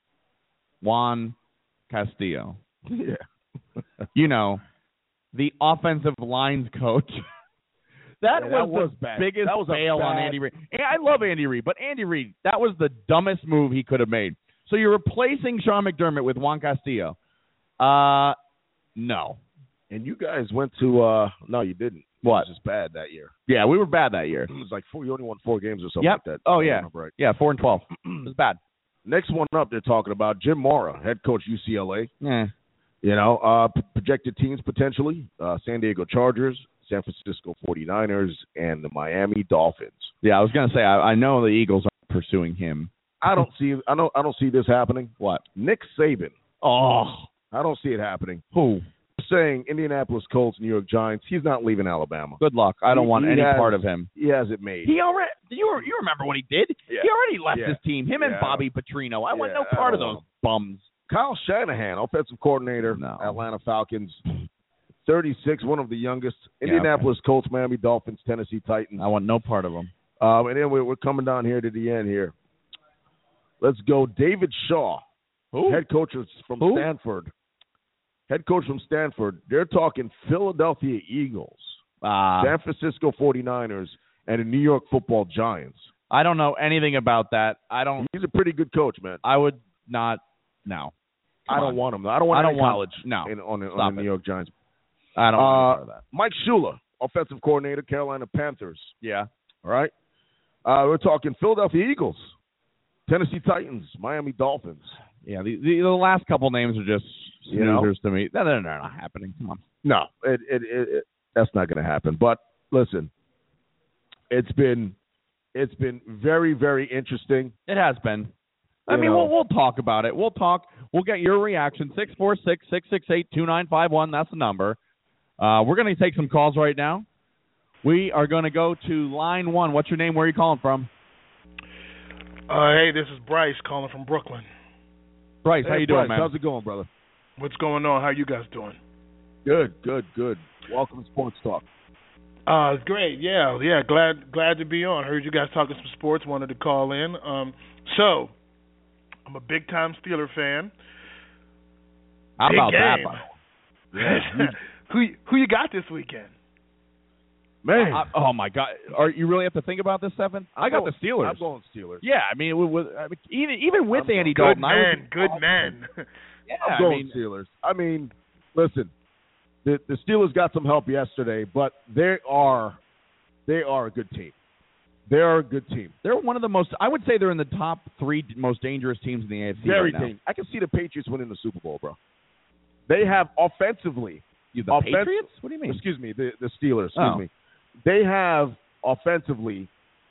Juan Castillo. Yeah. You know, the offensive lines coach. that, Yeah, was that was the bad. biggest That was a fail on bad- Andy Reid. And I love Andy Reid, but Andy Reid, that was the dumbest move he could have made. So you're replacing Sean McDermott with Juan Castillo. Uh, no. And you guys went to uh no, you didn't. What? It was just bad that year. Yeah, we were bad that year. It was like four you only won four games or something Yep. like that. Oh, If I yeah. remember right. Yeah, four and twelve. It was bad. Next one up they're talking about Jim Mora, head coach U C L A. Yeah. You know, uh p- projected teams potentially, uh San Diego Chargers, San Francisco forty-niners, and the Miami Dolphins. Yeah, I was gonna say I, I know the Eagles aren't pursuing him. I don't see I don't I don't see this happening. What? Nick Saban. Oh, I don't see it happening. who? Saying Indianapolis Colts, New York Giants, he's not leaving Alabama. Good luck. I don't He- want he any has- part of him. He has it made. He already. You you remember what he did? Yeah. He already left Yeah. his team. Him and Yeah. Bobby Petrino. I want Yeah, no I part of don't those bums. Kyle Shanahan, offensive coordinator, No. Atlanta Falcons, thirty-six, one of the youngest. Yeah, Indianapolis Colts, Miami Dolphins, Tennessee Titans. I want no part of them. Um, and then we're, we're coming down here to the end here. Let's go. David Shaw, Who? head coach from Who? Stanford. Head coach from Stanford. They're talking Philadelphia Eagles, Uh, San Francisco forty-niners, and the New York Football Giants. I don't know anything about that. I don't. He's a pretty good coach, man. I would not. No. I Come don't on. want him. I don't want I don't any want- college no. in, on, the- Stop on the it. New York Giants. I don't Uh, want any part of that. Mike Shula, offensive coordinator, Carolina Panthers. Yeah. All right. Uh, we're talking Philadelphia Eagles, Tennessee Titans, Miami Dolphins. Yeah. The, the the last couple names are just You know? snoozers to me. No, they're not happening. Come on. No, it, it, it, it that's not going to happen. But listen, it's been it's been very, very interesting. It has been. I You mean, know. we'll we'll talk about it. We'll talk. We'll get your reaction. Six four six six six eight two nine five one. That's the number. Uh, we're going to take some calls right now. We are going to go to line one. What's your name? Where are you calling from? Uh, hey, this is Bryce calling from Brooklyn. Bryce, how Hey, you doing, Bryce, man? How's it going, brother? What's going on? How you guys doing? Good, good, good. Welcome to Sports Talk. Uh, it's great. Yeah, yeah. Glad, glad to be on. Heard you guys talking some sports. Wanted to call in. Um, so I'm a big time Steeler fan. How Big about that? game. by the way? who who you got this weekend? Man, I- oh my God! Are you really have to think about this, Stephen? I got the Steelers. I'm going Steelers. Yeah, I mean, with, with, I mean, even even with I'm Andy Good Dalton, I was man. Good man. Yeah, I'm I going mean, Steelers. I mean, listen, the the Steelers got some help yesterday, but they are they are a good team. They are a good team. they're one of the most. I would say they're in the top three most dangerous teams in the A F C Very right now. dangerous. I can see the Patriots winning the Super Bowl, bro. They have offensively. You, the offensive- Patriots? What do you mean? Excuse me, the the Steelers. Excuse Oh. me. They have offensively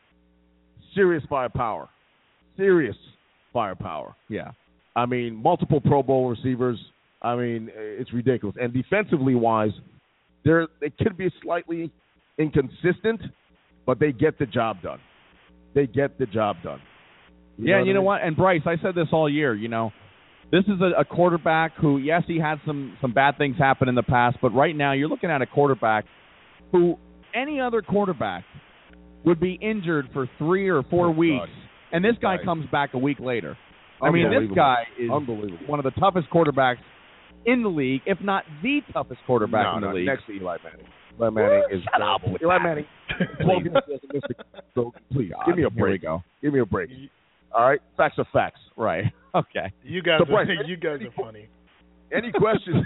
serious firepower. Serious firepower. Yeah. I mean, multiple Pro Bowl receivers. I mean, it's ridiculous. And defensively wise, they're they could be slightly inconsistent, but they get the job done. They get the job done. You yeah, know and you what I know mean? what? And Bryce, I said this all year. You know, this is a, a quarterback who, yes, he had some some bad things happen in the past, but right now you're looking at a quarterback who any other quarterback would be injured for three or four Oh, weeks, God. and this guy Right. comes back a week later. I mean, this Unbelievable. guy is Unbelievable. one of the toughest quarterbacks in the league, if not the toughest quarterback no, in the no, league. next to Eli Manning. Eli Manning is Shut up with Eli that. Manning. twelve years as a mystic. So please give me a Here we break. go. Give me a break. All right, facts are facts. Right. Okay. You guys, So, are, Bryce, you guys are funny. Any questions?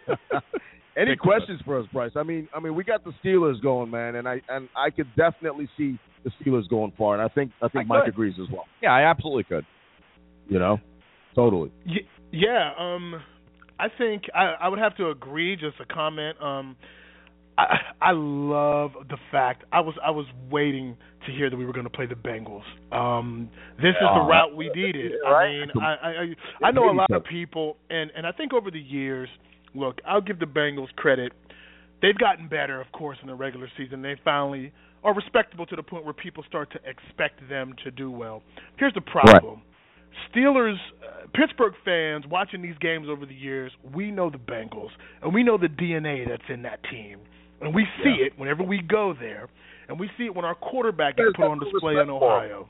Any Big questions for us, Bryce? I mean, I mean, we got the Steelers going, man, and I and I could definitely see the Steelers going far, and I think I think I Mike could. agrees as well. Yeah, I absolutely could. You know, totally. Y- Yeah, um, I think I, I would have to agree. Just a comment. Um, I I love the fact I was I was waiting to hear that we were going to play the Bengals. Um, this is the Yeah. route we needed. I Right. mean, I I, I I know a lot of people, and and I think over the years, look, I'll give the Bengals credit. They've gotten better, of course, in the regular season. They finally are respectable to the point where people start to expect them to do well. Here's the problem. Steelers, uh, Pittsburgh fans watching these games over the years, we know the Bengals, and we know the D N A that's in that team. And we see Yeah. it whenever we go there, and we see it when our quarterback gets There's put on no display in respect for Ohio.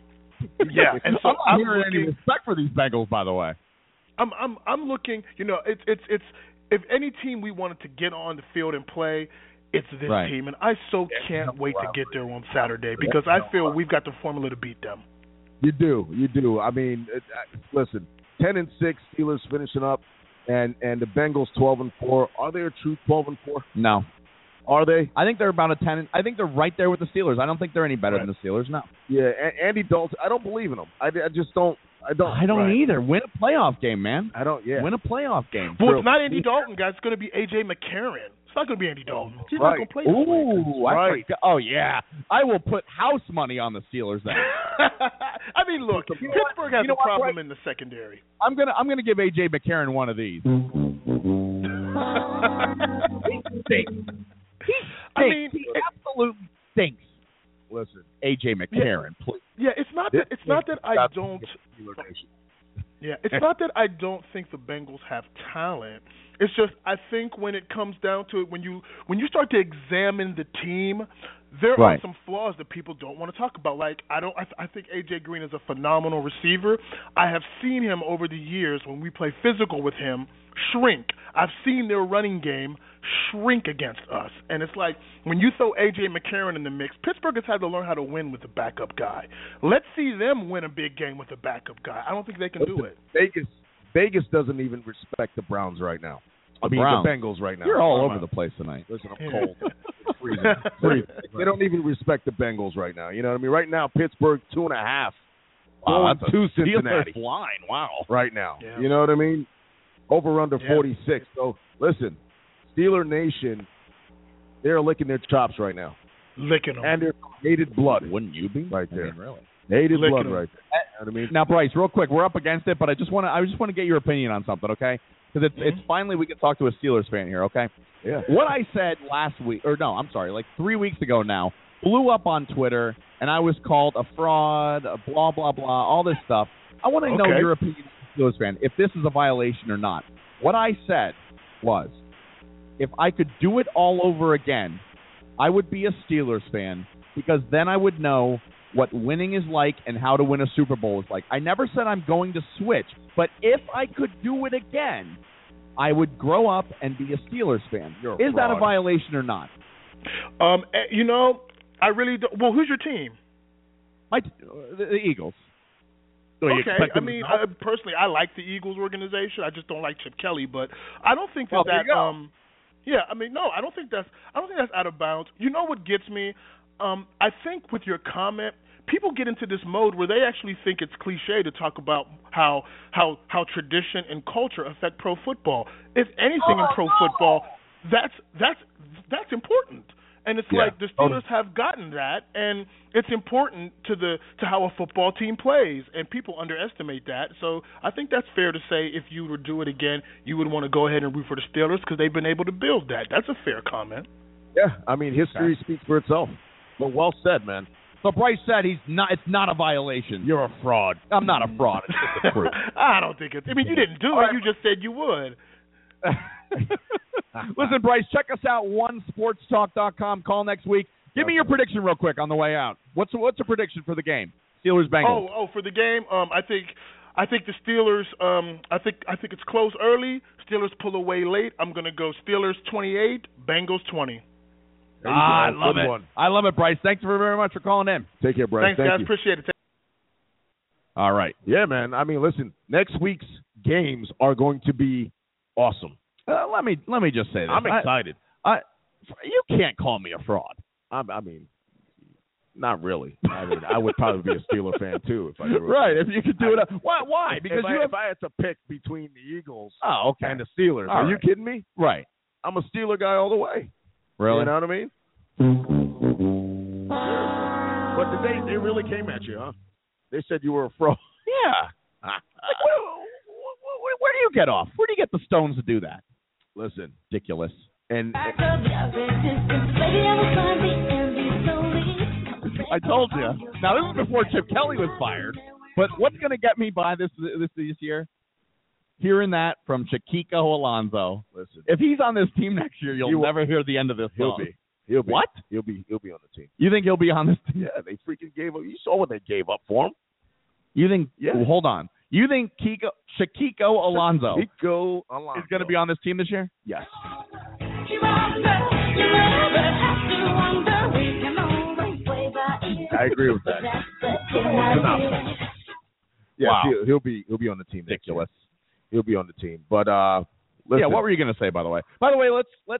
Yeah, and so I'm not I'm hearing any looking, respect for these Bengals, by the way. I'm I'm I'm looking, you know, it's it's it's if any team we wanted to get on the field and play, it's this Right. team, and I so can't wait to get there on Saturday because I feel we've got the formula to beat them. You do, you do. I mean, it, uh, listen, ten and six Steelers finishing up, and and the Bengals twelve and four. Are they a true twelve and four? No. Are they? I think they're about a ten. I think they're right there with the Steelers. I don't think they're any better Right. than the Steelers. No. Yeah, a- Andy Dalton. I don't believe in them. I, I just don't. I don't. I don't Right. either. Win a playoff game, man. I don't. Yeah. Win a playoff game. Well, True. it's not Andy Dalton, guys. It's going to be A J McCarron. It's not going to be Andy Dalton. He's Right. not going to play this week. Ooh, I Right. forgot. Oh yeah, I will put house money on the Steelers then. I mean, look, You know what? Pittsburgh has You know a what, problem Blake? in the secondary. I'm gonna I'm gonna give A J McCarron one of these. He stinks. He I mean, he absolutely stinks. Listen. A J McCarron, please. yeah, it's not that it's not that I don't. Steeler Nation. Yeah, it's not that I don't think the Bengals have talent. It's just I think when it comes down to it, when you when you start to examine the team, there Right. are some flaws that people don't want to talk about. Like I don't, I, th- I think A J Green is a phenomenal receiver. I have seen him over the years when we play physical with him shrink. I've seen their running game shrink against us, and it's like when you throw A J McCarron in the mix, Pittsburgh has had to learn how to win with a backup guy. Let's see them win a big game with a backup guy. I don't think they can do it. Vegas. Vegas doesn't even respect the Browns right now. I The mean Browns. the Bengals right now. You're all Come over on. the place tonight. Listen, I'm Yeah. cold. It's freezing. freezing. They don't even respect the Bengals right now. You know what I mean? Right now, Pittsburgh two and a half. Wow, going that's a to Steelers Cincinnati line. Wow. right now. Yeah. You know what I mean? Over under Yeah. forty-six. So, listen, Steeler Nation, they're licking their chops right now. Licking them. And they're hated blood. Wouldn't you be? Right there. I mean, really. Hated Licking blood them. right there. You know what I mean? Now, Bryce, real quick, we're up against it, but I just want to I just want to get your opinion on something, okay? Because it's, Mm-hmm. it's finally we can talk to a Steelers fan here, okay? Yeah. What I said last week, or no, I'm sorry, like three weeks ago now, blew up on Twitter, and I was called a fraud, a blah, blah, blah, all this stuff. I want to know Okay. your opinion as a Steelers fan, if this is a violation or not. What I said was, if I could do it all over again, I would be a Steelers fan, because then I would know what winning is like and how to win a Super Bowl is like. I never said I'm going to switch, but if I could do it again, I would grow up and be a Steelers fan. You're a Is that a fraud. violation or not? Um, eh, you know, I really don't. Well, who's your team? My t- uh, the, the Eagles. So you Okay, expect I them to mean, not? I, personally, I like the Eagles organization. I just don't like Chip Kelly, but I don't think that Well, there that you go. um, yeah, I mean, no, I don't think that's I don't think that's out of bounds. You know what gets me? Um, I think with your comment, people get into this mode where they actually think it's cliche to talk about how how how tradition and culture affect pro football. If anything in pro football, that's that's that's important. And it's Yeah. like the Steelers have gotten that, and it's important to the to how a football team plays, and people underestimate that. So I think that's fair to say if you were to do it again, you would want to go ahead and root for the Steelers because they've been able to build that. That's a fair comment. Yeah, I mean, history speaks for itself. But well said, man. So Bryce said he's not. It's not a violation. You're a fraud. I'm not a fraud. It's just the truth. I don't think it's. I mean, you didn't do it. You just said you would. Listen, Bryce, check us out, one sports talk dot com. Call next week. Give me your prediction real quick on the way out. What's what's a prediction for the game? Steelers Bengals. Oh, oh, for the game, um, I think, I think the Steelers. Um, I think, I think it's close early. Steelers pull away late. I'm gonna go Steelers twenty-eight, Bengals twenty. There you Ah, I go. love Good it. one. I love it, Bryce. Thanks very much for calling in. Take care, Bryce. Thanks, Thank guys. you. Appreciate it. All right. Yeah, man. I mean, listen, next week's games are going to be awesome. Uh, let me let me just say this. I'm I- excited. I, you can't call me a fraud. I, I mean, not really. I mean, I would probably be a Steeler fan too if I were. Right. If you could do it. Why? Why? Because if, you I, have. if I had to pick between the Eagles Oh, okay. and the Steelers, All are you right. kidding me? Right. I'm a Steeler guy all the way. Really? You know what I mean? But they they really came at you, huh? They said you were a fraud. Yeah. Like, where, where, where do you get off? Where do you get the stones to do that? Listen, Ridiculous. and Back of your resistance, baby, I will find the envy slowly. I told you. Now this is before Chip Kelly was fired. But what's going to get me by this this this year? Hearing that from Chiquito Alonso. listen, If he's on this team next year, you'll He will- never hear the end of this he'll song. be. He'll be. What? He'll be. He'll be on the team. You think he'll be on this team? Yeah, they freaking gave up. You saw what they gave up for him. You think? Yeah. Well, hold on. You think Kiko, Chiquito Alonso Chico Alonso is going to be on this team this year? Yes. You wonder, you never have to wonder, we can always play by ear. I agree with that. That's the thing I hear. Yeah, Wow. he'll, he'll be. He'll be on the team. next year. Ridiculous. He'll be on the team. But uh, listen, Yeah. What were you going to say, by the way? By the way, let's let's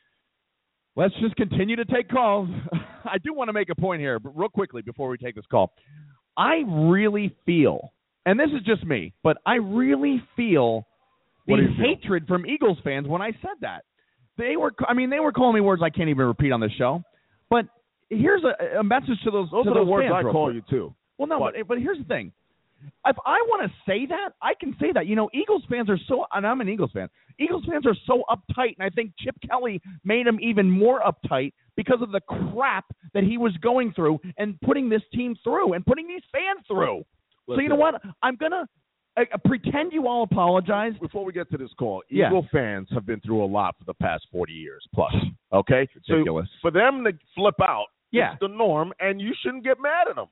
let's just continue to take calls. I do want to make a point here, but real quickly before we take this call. I really feel, and this is just me, but I really feel the What do you feel? hatred from Eagles fans when I said that. They were, I mean, they were calling me words I can't even repeat on this show. But here's a, a message to those. Those to are the those words fans I real call quick. you too. Well, no, But- but, but here's the thing. If I want to say that, I can say that. You know, Eagles fans are so, and I'm an Eagles fan, Eagles fans are so uptight, and I think Chip Kelly made them even more uptight because of the crap that he was going through and putting this team through and putting these fans through. So you know what? I'm going to uh, pretend you all apologize. Before we get to this call, Yeah. Eagle fans have been through a lot for the past forty years plus. Okay, Ridiculous. So for them to flip out, Yeah. it's the norm, and you shouldn't get mad at them.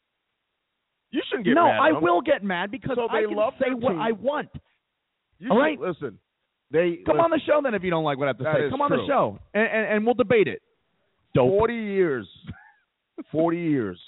You shouldn't get No, mad at I them. will get mad because So I they can love say their what team. I want. You all should- right. Listen, they Come listen, on the show then if you don't like what I have to That say. is Come on the true. show, and, and, and we'll debate it. Dope. forty years, forty years,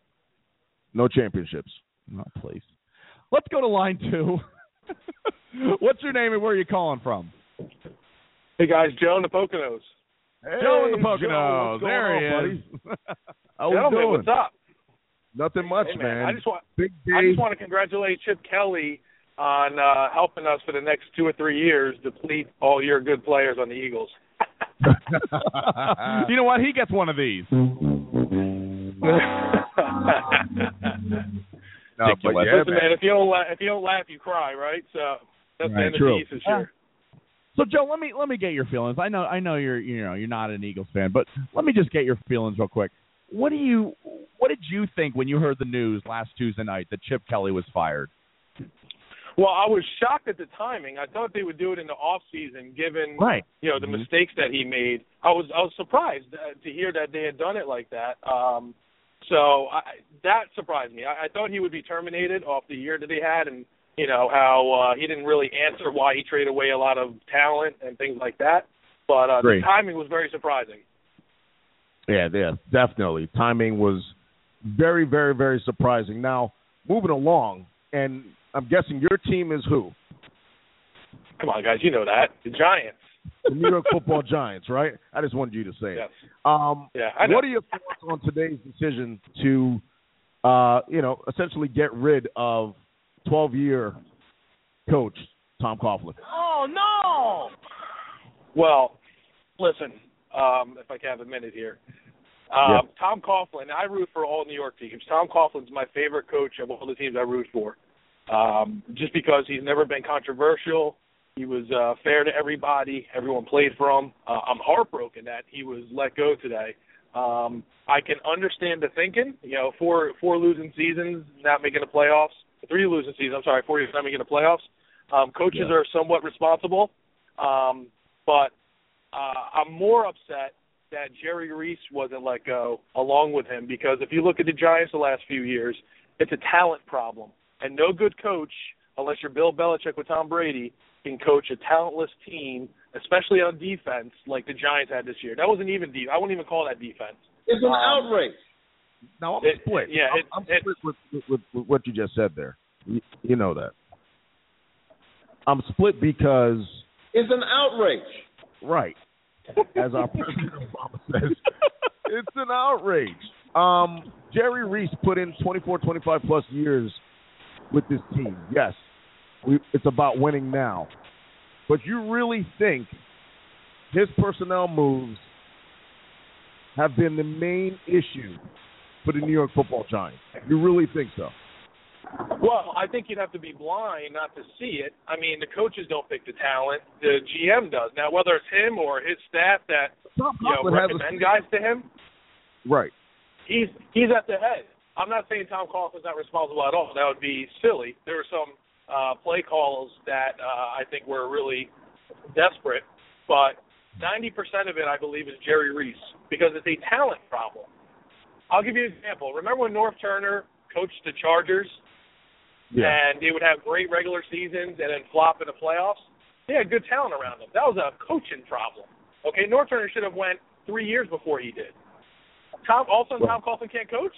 no championships. Oh, please. Let's go to line two. What's your name and where are you calling from? Hey guys, Joe in the Poconos. Hey, Joe in the Joe, Poconos. what's going There he on, is. buddy? How we Gentlemen, doing? what's up? Nothing much, Hey, man. I just want Big I day. just want to congratulate Chip Kelly on uh, helping us for the next two or three years deplete all your good players on the Eagles. You know what? He gets one of these. No, but yeah, Listen, man, if you don't laugh, if you don't laugh, you cry, right? So that's Right, the end true. of the piece, sure. So Joe, let me let me get your feelings. I know I know you're you know you're not an Eagles fan, but let me just get your feelings real quick. What do you what did you think when you heard the news last Tuesday night that Chip Kelly was fired? Well, I was shocked at the timing. I thought they would do it in the off season, given Right. you know the Mhm. mistakes that he made. I was I was surprised uh, to hear that they had done it like that. Um, so I, that surprised me. I, I thought he would be terminated off the year that they had, and you know how uh, he didn't really answer why he traded away a lot of talent and things like that. But uh, the timing was very surprising. Yeah, yeah, definitely. Timing was very, very, very surprising. Now, moving along, and I'm guessing your team is who? Come on, guys, you know that. The Giants. The New York Football Giants, right? I just wanted you to say Yes. it. Um, Yeah, I know. What are your thoughts on today's decision to, uh, you know, essentially get rid of twelve-year coach Tom Coughlin? Oh, no! Well, listen, um, if I can have a minute here. Um, Yeah. Tom Coughlin, I root for all New York teams. Tom Coughlin's my favorite coach of all the teams I root for, um, just because he's never been controversial. He was uh, fair to everybody. Everyone played for him. Uh, I'm heartbroken that he was let go today. Um, I can understand the thinking. You know, four four losing seasons, not making the playoffs. Three losing seasons. I'm sorry, four years not making the playoffs. Um, coaches Yeah. are somewhat responsible, um, but uh, I'm more upset that Jerry Reese wasn't let go along with him, because if you look at the Giants the last few years, it's a talent problem, and no good coach, unless you're Bill Belichick with Tom Brady, can coach a talentless team, especially on defense, like the Giants had this year. That wasn't even deep. I wouldn't even call that defense. It's an Um, outrage. Now, I'm It- split. yeah, I'm, it- I'm it- split with, with, with, with what you just said there. You, you know that. I'm split because, It's an outrage. right, as our President Obama says, it's an outrage. Um, Jerry Reese put in twenty-four, twenty-five plus years with this team. Yes, we, it's about winning now. But you really think his personnel moves have been the main issue for the New York Football Giants? You really think so? Well, I think you'd have to be blind not to see it. I mean, the coaches don't pick the talent. The G M does. Now, whether it's him or his staff that Tom you know, Coughlin has a- recommend guys to him, Right. he's he's at the head. I'm not saying Tom Coughlin's not responsible at all. That would be silly. There were some uh, play calls that uh, I think were really desperate, but ninety percent of it, I believe, is Jerry Reese, because it's a talent problem. I'll give you an example. Remember when North Turner coached the Chargers, Yeah. and they would have great regular seasons and then flop in the playoffs? They had good talent around them. That was a coaching problem. Okay, North Turner should have went three years before he did. Tom, all of a sudden, Tom Coughlin can't coach?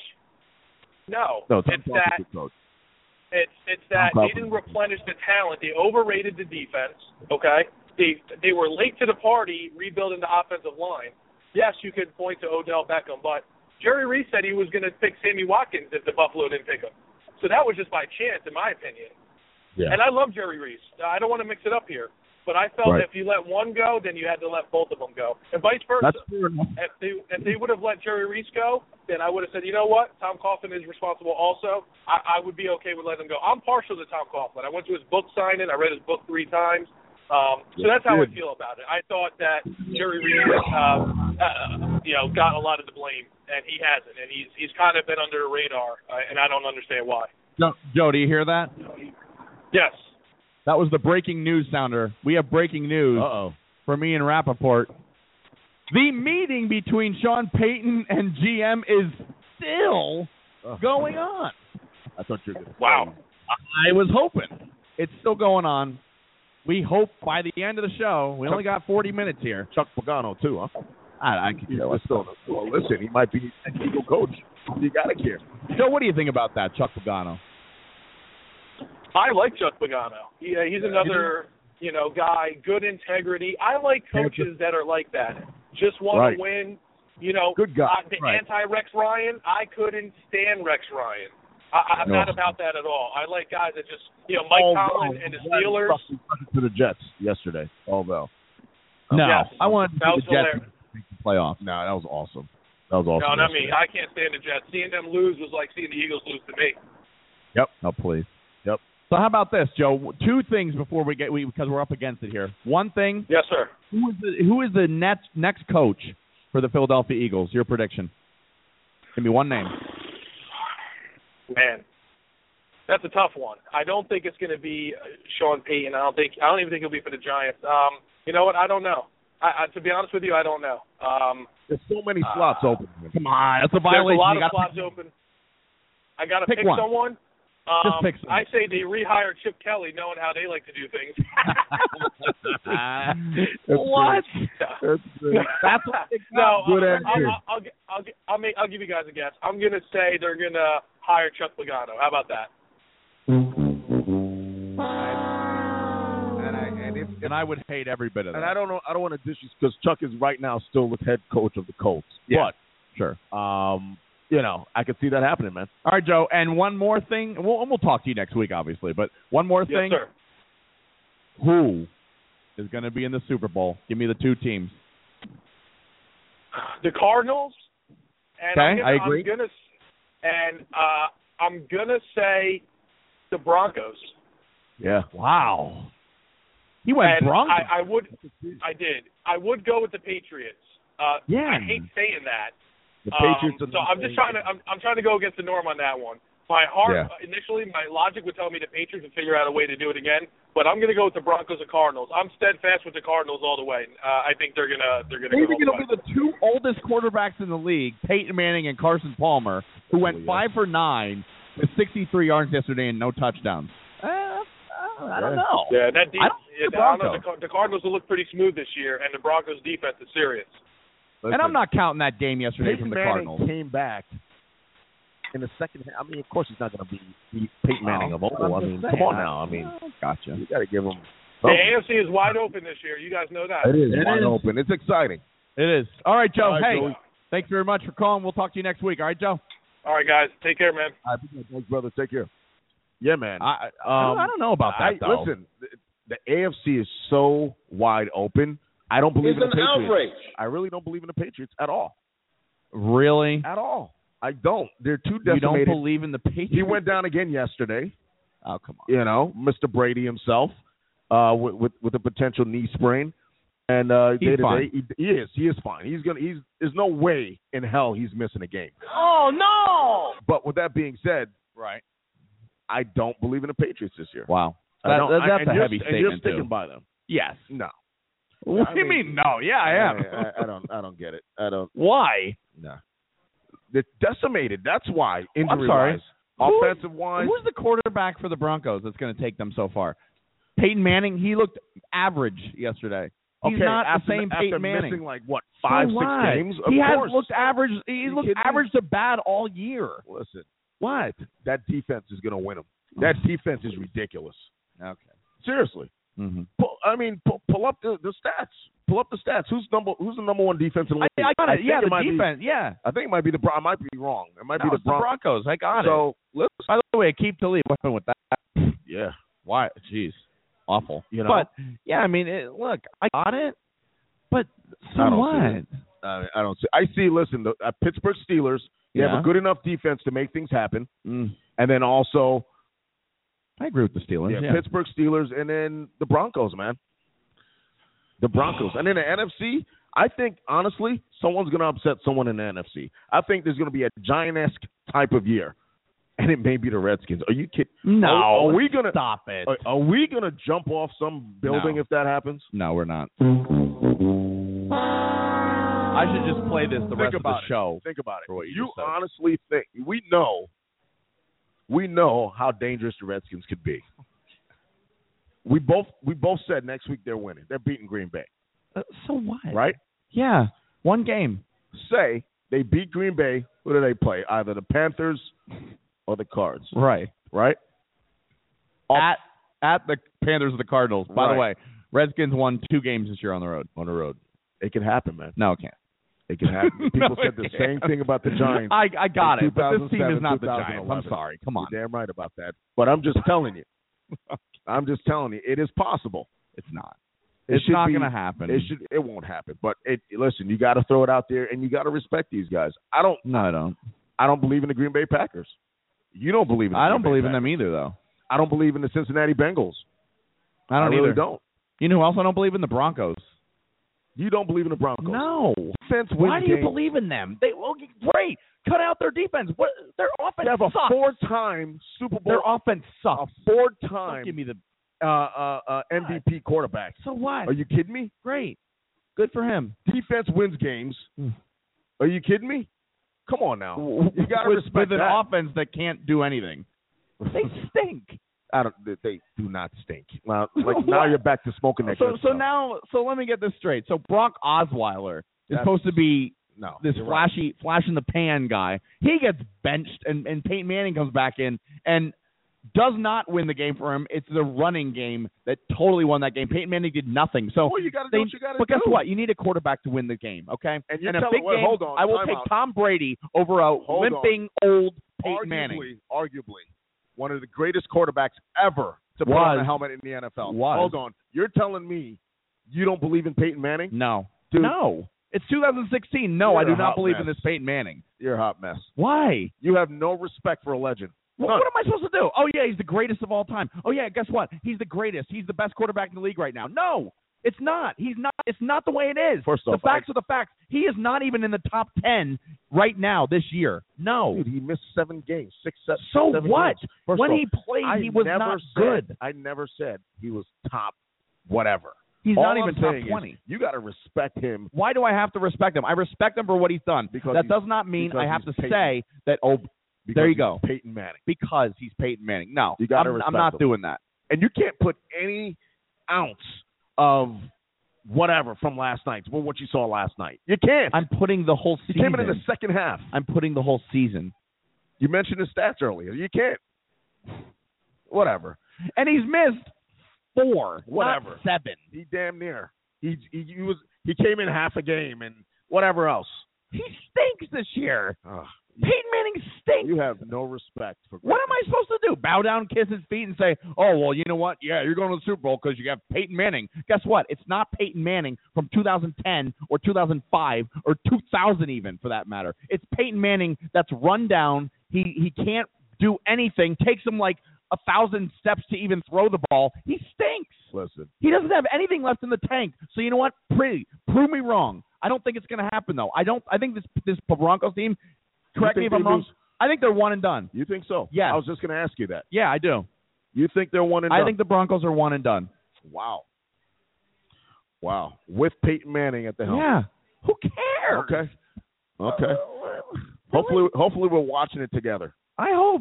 No. No, Tom it's Coughlin that could coach. it's it's that Tom they didn't replenish the talent. They overrated the defense. Okay, they they were late to the party rebuilding the offensive line. Yes, you could point to Odell Beckham, but Jerry Reese said he was going to pick Sammy Watkins if the Buffalo didn't pick him. So that was just by chance, in my opinion. Yeah. And I love Jerry Reese. I don't want to mix it up here, but I felt Right. if you let one go, then you had to let both of them go, and vice versa. That's fair enough. If they if they would have let Jerry Reese go, then I would have said, you know what, Tom Coughlin is responsible also. I, I would be okay with letting him go. I'm partial to Tom Coughlin. I went to his book signing. I read his book three times. Um, so that's how I Good. feel about it. I thought that Jerry Reese, um, uh, you know, got a lot of the blame, and he hasn't, and he's he's kind of been under the radar, uh, and I don't understand why. Joe, Joe, do you hear that? Yes. That was the breaking news sounder. We have breaking news Uh-oh. from Ian Rappaport. The meeting between Sean Payton and G M is still Oh. going on. I thought you were going to Wow. I was hoping. It's still going on. We hope by the end of the show, we only got forty minutes here. Chuck Pagano, too, huh? I, I could Yeah, care less. still, well, listen, he might be an Eagle coach. You got to care. Joe, what do you think about that, Chuck Pagano? I like Chuck Pagano. He, uh, he's another, you know, guy, good integrity. I like coaches that are like that. Just want Right. to win. You know, Good guy. uh, the Right. anti-Rex Ryan, I couldn't stand Rex Ryan. I, I'm No. not about that at all. I like guys that just, you know, Mike Tomlin and the Steelers. To the Jets yesterday, although. No, Yes. I wanted to That see was the Jets hilarious. make the playoffs. No, that was awesome. That was awesome. No, not me. yesterday. I can't stand the Jets. Seeing them lose was like seeing the Eagles lose to me. Yep. Oh, please. Yep. So how about this, Joe? Two things before we get we because we're up against it here. One thing, Yes, sir. who is the who is the next next coach for the Philadelphia Eagles? Your prediction? Give me one name. Man, that's a tough one. I don't think it's going to be uh, Sean Payton. I don't think. I don't even think it'll be for the Giants. Um, you know what? I don't know. I, I, to be honest with you, I don't know. Um, There's so many slots uh, open. Come on, that's a there's violation. a lot You of gotta slots pick- open. I got to Pick pick one. someone. Um, Just pick someone. I say they rehire Chip Kelly, knowing how they like to do things. what? That's great. That's what they no, Good I'll, answer. I'll, I'll, I'll, I'll, I'll, make, I'll give you guys a guess. I'm going to say they're going to hire Chuck Pagano. How about that? And I, and if, And I would hate every bit of that. and I don't know. I don't want to dish because Chuck is right now still with head coach of the Colts. Yeah. Sure. But um, you know, I could see that happening, man. All right, Joe. And one more thing. We'll, and we'll talk to you next week, obviously. But one more thing. Yes, sir. Who is going to be in the Super Bowl? Give me the two teams. The Cardinals. And Okay, I'm gonna, I agree. I'm gonna, and uh, I'm gonna say the Broncos. Yeah. Wow. He went and Broncos. I, I would, I did. I would go with the Patriots. Uh, Yeah. I hate saying that. The Patriots. Um, are so I'm just trying to, I'm, I'm trying to go against the norm on that one. My heart, Yeah. uh, initially, my logic would tell me the Patriots would figure out a way to do it again, but I'm going to go with the Broncos and Cardinals. I'm steadfast with the Cardinals all the way. Uh, I think they're gonna, they're gonna. Maybe go it'll all be the way. the two oldest quarterbacks in the league, Peyton Manning and Carson Palmer, who went Oh, yeah. five for nine with sixty-three yards yesterday and no touchdowns. Uh, I don't know. Yeah, that deep, I don't yeah, think the I don't know. Broncos. The, Car- the Cardinals will look pretty smooth this year, and the Broncos defense is serious. And I'm not counting that game yesterday Peyton from the Manning Cardinals. came back in the second half. I mean, of course, he's not going to be the Peyton Manning of old. I'm I just mean, saying. come on now. I mean, Gotcha. you got to give him. The A F C is wide open this year. You guys know that. It is It wide is. open. It's exciting. It is. All right, Joe. All right, hey, Joey. thanks very much for calling. We'll talk to you next week. All right, Joe? All right, guys. Take care, man. All right, thanks, brother. Take care. Yeah, man. I, I, Um, I don't know about that, I, though. Listen, the, the A F C is so wide open. I don't believe It's in the an Patriots. outrage. I really don't believe in the Patriots at all. Really? At all. I don't. They're too You don't decimated. believe in the Patriots? He went down again yesterday. Oh, come on. You know, Mister Brady himself, uh, with with, with a potential knee sprain, and uh, He's day to fine. day, he, he is. He is fine. He's gonna. He's. There's no way in hell he's missing a game. Oh no! But with that being said, Right. I don't believe in the Patriots this year. Wow. I That, don't- that- I- that's and a you're- heavy and statement, you're sticking too. by them. Yes. No. What I do you mean- mean, no? Yeah, I am. I, I don't. I don't get it. I don't. Why? No. They're decimated. That's why. Injury I'm sorry. wise, Who- offensive wise. Who's the quarterback for the Broncos that's going to take them so far? Peyton Manning, he looked average yesterday. He's okay, not after, the same after Peyton Manning. missing like what five, So six what? games. Of he has course. looked average. He You looked kidding me? average to bad all year. Listen, What? that defense is going to win them. That defense is ridiculous. Okay. Seriously. Mm-hmm. Pull, I mean, pull, pull up the, the stats. Pull up the stats. Who's number? Who's the number one defense in the I, league? I got it. think Yeah, it the might be- defense. yeah. I think it might be the. Bron- I might be wrong. It might No, be it's the the Bron- Broncos. I got it. So let's. By the way, keep the lead. What happened with that? Yeah. Why? Jeez, awful. You know? But yeah, I mean, it, look, I got it. But so I don't what? see it. I, I don't see. I see. Listen, the uh, Pittsburgh Steelers. They Yeah. have a good enough defense to make things happen, Mm, and then also I agree with the Steelers. yeah, Yeah. Pittsburgh Steelers, and then the Broncos, man. The Broncos, and then the N F C. I think honestly, someone's going to upset someone in the N F C. I think there's going to be a giant-esque type of year, and it may be the Redskins. Are you kidding? No, Are, are we gonna? stop it. Are, are we gonna jump off some building No. if that happens? No, we're not. I should just play this the Think rest of about the it. show. Think about it. for what you you just said. honestly think we know? We know how dangerous the Redskins could be. We both we both said next week they're winning. They're beating Green Bay, Uh, so what? right? Yeah, one game. Say they beat Green Bay. Who do they play? Either the Panthers or the Cards, Right. right? At at the Panthers or the Cardinals. By the Right. way, Redskins won two games this year on the road. On the road, it can happen, man. No, it can't. It can happen. People No, said the it same can't. thing about the Giants. I I got in it, but this team is two thousand seven, not the Giants. I'm two thousand eleven. sorry. Come on. You're damn right about that. But I'm just telling you. I'm just telling you. It is possible. It's not. It It's should not be- going to happen. It should. It won't happen. But it, listen, you got to throw it out there, and you got to respect these guys. I don't. No, I don't. I don't believe in the Green Bay Packers. You don't believe in. The I don't Green Bay believe in Packers. them either, though. I don't believe in the Cincinnati Bengals. I don't really either. don't. You know who else I don't believe in? The Broncos. You don't believe in the Broncos. No. Defense wins Why do you games. believe in them? They well, great. Cut out their defense. What their offense You have a sucks. four-time Super Bowl. Their offense sucks. a four-time Don't give me the. uh, uh, uh, M V P quarterback. So what? Are you kidding me? Great. Good for him. Defense wins games. Hmm. Are you kidding me? Come on now. You got to with, respect with an that. offense that can't do anything. They stink. I don't. They, they do not stink. Now, like now What? you're back to smoking that. So good so stuff. now so let me get this straight. So Brock Osweiler is That's- supposed to be no this you're right. flashy flash in the pan guy. He gets benched and, and Peyton Manning comes back in and does not win the game for him. It's the running game that totally won that game. Peyton Manning did nothing. So Well, you got to they, do what you got to do. but guess what? You need a quarterback to win the game, okay? And you're a telling- big wait, game, hold on, I will time take out. Tom Brady over a Hold limping old Peyton arguably, Manning. arguably, one of the greatest quarterbacks ever to put Was. on a helmet in the N F L. Was. Hold on. You're telling me you don't believe in Peyton Manning? No. Dude. No. It's two thousand sixteen. No, You're I do a not hot believe in mess. this Peyton Manning. You're a hot mess. Why? You have no respect for a legend. Well, None. what am I supposed to do? Oh, yeah, he's the greatest of all time. Oh, yeah, guess what? He's the greatest. He's the best quarterback in the league right now. No, it's not. He's not. It's not the way it is. First the off, facts I- are the facts. He is not even in the top ten right now this year. No. Dude, he missed seven games, six, seven. So seven what? games. First When off, he played, I he was never not said, good. I never said he was top whatever. He's All not I'm even top saying is twenty. You got to respect him. Why do I have to respect him? I respect him for what he's done. Because that he's- does not mean because I have to he's Peyton. say that, oh, because there you he's go. Peyton Manning. because he's Peyton Manning. No, You gotta I'm, I'm respect not him. doing that. And you can't put any ounce of whatever from last night, well, what you saw last night. You can't. I'm putting the whole he season. came in in the second half. I'm putting the whole season. You mentioned his stats earlier. You can't. Whatever. And he's missed four, Whatever. not seven. He damn near. He, he he was he came in half a game and whatever else. He stinks this year. Ugh. Peyton Manning stinks. You have no respect for. What am I supposed to do? Bow down, kiss his feet, and say, "Oh, well, you know what? Yeah, you're going to the Super Bowl because you have Peyton Manning." Guess what? It's not Peyton Manning from two thousand ten or two thousand five or two thousand even, for that matter. It's Peyton Manning that's run down. He he can't do anything. Takes him like a thousand steps to even throw the ball. He stinks. Listen, He doesn't have anything left in the tank. So you know what? Pretty prove me wrong. I don't think it's going to happen though. I don't. I think this this Broncos team. Correct You me if think I'm they wrong. lose? I think they're one and done. you think so? Yes. I was just going to ask you that. Yeah, I do. You think they're one and I done? think the Broncos are one and done. Wow. Wow. With Peyton Manning at the helm. Yeah. Who cares? Okay. Okay. Uh, Hopefully, hopefully we're watching it together, I hope.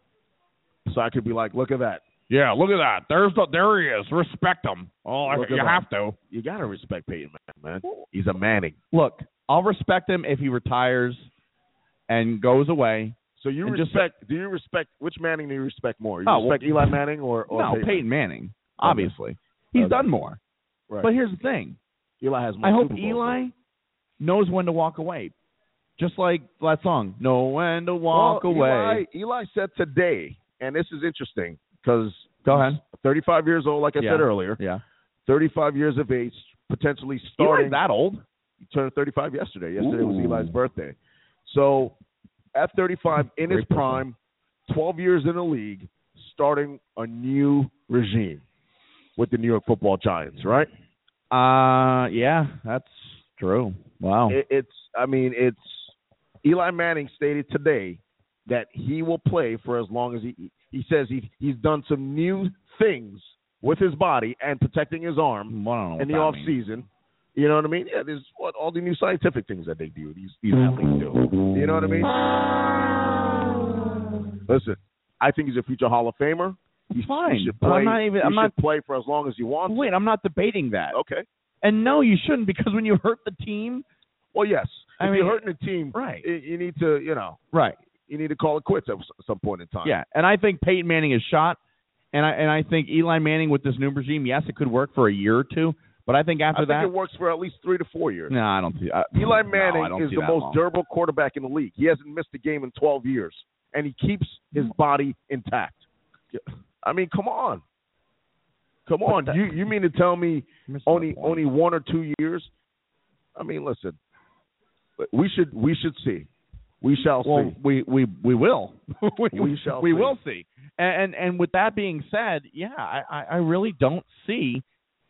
so I could be like, "Look at that." Yeah, look at that. There's the, there he is. Respect him. Oh, Look at you that. have to. You got to respect Peyton Manning, man. He's a Manning. Look, I'll respect him if he retires and goes away. So you And just- respect? do you respect which Manning do you respect more? You Oh, respect well- Eli Manning or, or no, Peyton? Peyton Manning, obviously. He's Okay. done more. Right. But here's the thing. Eli has more. I hope Super Bowls, Eli knows when to walk away. Just like that song, know when to though. walk Well, away. Eli, Eli said today, and this is interesting because Go ahead. thirty-five years old, like I Yeah. said earlier, Yeah. thirty-five years of age, potentially starting. Eli's that old. He turned thirty-five yesterday. Yesterday was Ooh. Eli's birthday. So at thirty-five, in his Great birthday. prime, twelve years in the league, starting a new regime with the New York Football Giants, right? Uh, yeah, that's true. Wow. It, it's, I mean, it's Eli Manning stated today that he will play for as long as he. He says he he's done some new things with his body and protecting his arm Well, I don't know in what the that off means. season. You know what I mean? Yeah, there's what all the new scientific things that they do. These these athletes do. You know what I mean? Listen, I think he's a future Hall of Famer. He's He fine. should But play. I'm not even. he I'm should not. play for as long as he wants. Wait, I'm not debating that. Okay. And no, you shouldn't, because when you hurt the team, Well, yes. I if mean, you're hurting the team, right. y- you need to, you know, right? you need to call it quits at s- some point in time. Yeah, and I think Peyton Manning is shot, and I and I think Eli Manning with this new regime, yes, it could work for a year or two, But I think after I think that, it works for at least three to four years. no, I don't see. I, Eli no, Manning I don't is see the that most long. durable quarterback in the league. He hasn't missed a game in twelve years, and he keeps his body intact. I mean, come on. Come on. that- You you mean to tell me Missed my only point. only one or two years? I mean, listen. We should we should see. We shall Well, see. we we we will. we, We shall we see. will see. And, and and with that being said, yeah, I, I I really don't see.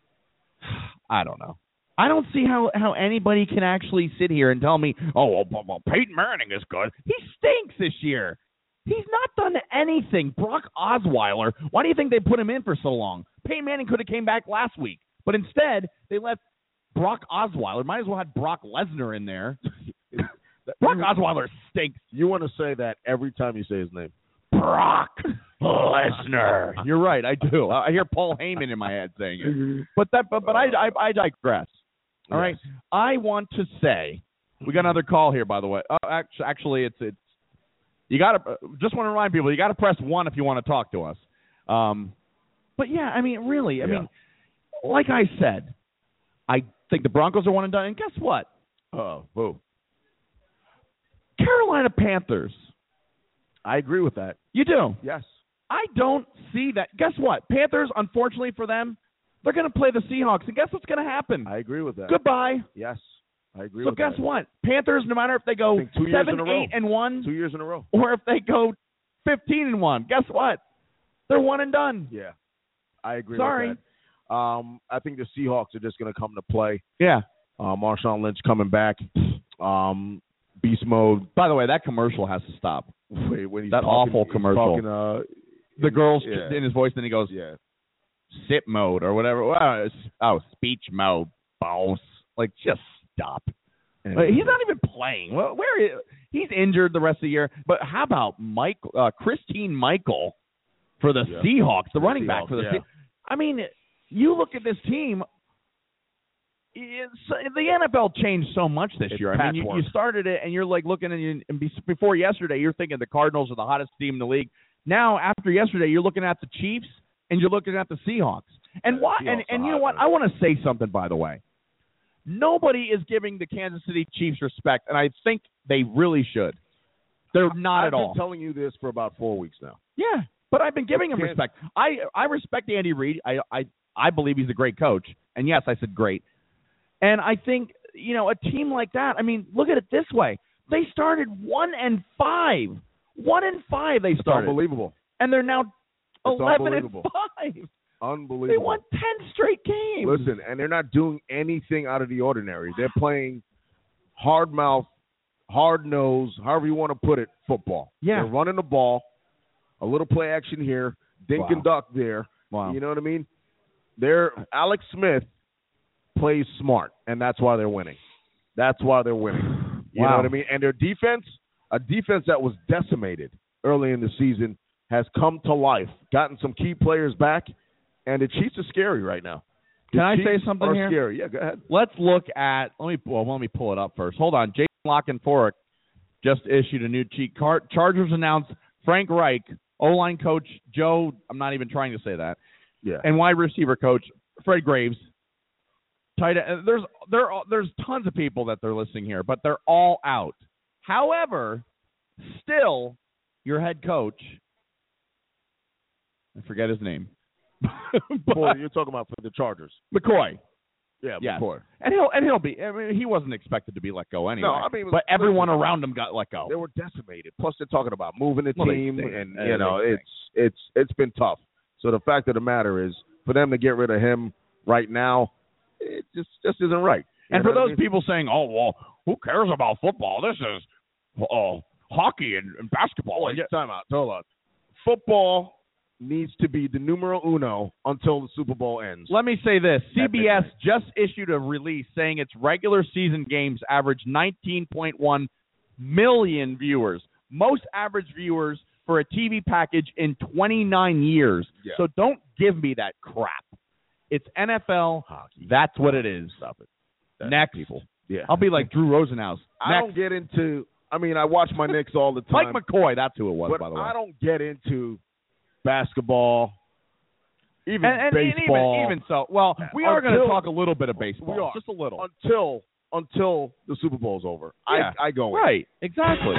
I don't know. I don't see how, how anybody can actually sit here and tell me, oh, well, well, well, Peyton Manning is good. He stinks this year. He's not done anything. Brock Osweiler, why do you think they put him in for so long? Peyton Manning could have came back last week, but instead they left Brock Osweiler. Might as well have Brock Lesnar in there. Brock Osweiler stinks. You want to say that every time you say his name. Brock Lesnar. You're right. I do. I hear Paul Heyman in my head saying it. But that. But, but I, I I digress. All right. I want to say we got another call here. By the way, uh, actually, actually, it's it's. You got to just want to remind people you got to press one if you want to talk to us. Um, but yeah, I mean, really, I Yeah. mean, like I said, I think the Broncos are one and done. And guess what? Oh, who? Carolina Panthers. I agree with that. You do. Yes. I don't see that. Guess what? Panthers, unfortunately for them, they're going to play the Seahawks. And guess what's going to happen? I agree with that. Goodbye. Yes. I agree So with guess that. what? Panthers, no matter if they I go think two years seven, in a row. eight, and one, Two years in a row. or if they go fifteen and one, guess what? They're one and done. Yeah. I agree Sorry. with that. Um, I think the Seahawks are just going to come to play. Yeah. Uh, Marshawn Lynch coming back. Um, beast mode. By the way, that commercial has to stop. Wait, when he's That talking, awful he's commercial. Talking, uh, The girl's yeah. in his voice, then he goes, Yeah. sit mode or whatever. Well, it's- Oh, speech mode, boss. Like, just stop. And- Like, he's not even playing. Well, where is, he's injured the rest of the year. But how about Mike, uh, Christine Michael for the Yeah. Seahawks, the The running back Seahawks, for the yeah. Seahawks? I mean, you look at this team. It's, the N F L changed so much this It's year. I mean, you, you patchwork. started it, and you're like looking at you, and be, before yesterday, you're thinking the Cardinals are the hottest team in the league. Now, after yesterday, you're looking at the Chiefs, and you're looking at the Seahawks. And Yeah, why? the And, Seahawks and are you know hot, what? man. I want to say something, by the way. Nobody is giving the Kansas City Chiefs respect, and I think they really should. They're not I've at been all. telling you this for about four weeks now. Yeah, but I've been giving him Can't- respect. I I respect Andy Reid. I I I believe he's a great coach. And yes, I said great. And I think, you know, a team like that, I mean, look at it this way. They started one and five. One and five they It's started. unbelievable. And they're now It's eleven and unbelievable. five. Unbelievable. They won ten straight games. Listen, and they're not doing anything out of the ordinary. They're playing hard mouth, hard nose, however you want to put it, football. Yeah. They're running the ball, a little play action here, dink Wow. and duck there. Wow. You know what I mean? They're Alex Smith plays smart, and that's why they're winning. That's why they're winning. You Wow. know what I mean? And their defense, a defense that was decimated early in the season, has come to life, gotten some key players back, and the Chiefs are scary right now. The Can I say Chiefs something are here? Scary. Yeah, go ahead. Let's look at let me well let me pull it up first. Hold on. Jason Lockenforic just issued a new cheat card. Chargers announced Frank Reich, O-line coach Joe. I'm not even trying to say that. Yeah. And wide receiver coach Fred Graves. Tight end. There's there there's tons of people that they're listing here, but they're all out. However, still your head coach. I forget his name. But- Boy, you're talking about for the Chargers. McCoy. Yeah, Yes. McCoy. And he'll and he'll be. I mean, he wasn't expected to be let go anyway. No, I mean, but everyone listen, around him got let go. They were decimated. Plus, they're talking about moving the Well, they team, stink. and Uh, you know, they it's it's it's been tough. So the fact of the matter is, for them to get rid of him right now, it just just isn't right. You And know for what I those mean? people saying, "Oh well, who cares about football? This is uh, hockey and, and basketball." Wait, time out. Hold on. Football needs to be the numero uno until the Super Bowl ends. Let me say this: C B S That's just issued a release saying its regular season games average nineteen point one million viewers, most average viewers for a T V package in twenty-nine years. Yeah. So don't give me that crap. It's N F L. Hockey. That's what it is. Stop it. That's Next. people. Yeah. I'll be like Drew Rosenhaus. I Next. don't get into. I mean, I watch my Knicks all the Mike time. McCoy, that's who it was, but by the way. I don't get into basketball, Even and, and baseball. even, even so, well, we are going to Until- talk a little bit of baseball, We are. just a little. until until the Super Bowl's over. Yeah. I I go in. Right, exactly.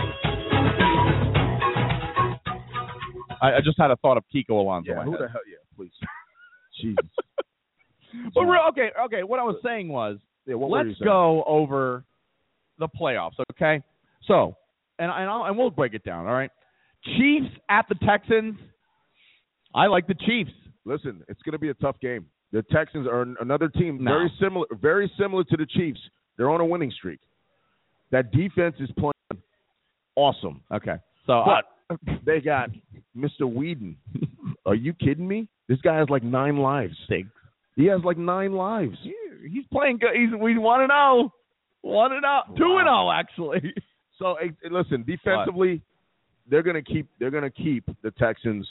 I, I just had a thought of Kiko Alonso. Yeah, in who my the head. hell? Yeah, please. Jesus. But real, okay, okay. What I was saying was, Yeah, what were let's you saying? go over the playoffs, okay? So, and and, I'll, and we'll break it down. All right, Chiefs at the Texans. I like the Chiefs. Listen, it's going to be a tough game. The Texans are an- another team No. very similar, very similar to the Chiefs. They're on a winning streak. That defense is playing awesome. Okay, so But they got Mister Whedon. Are you kidding me? This guy has like nine lives. Stinks. He has like nine lives. He's playing good. He's we want to know, want to know, two and zero actually. So eh, eh, listen, defensively, they're gonna keep they're gonna keep the Texans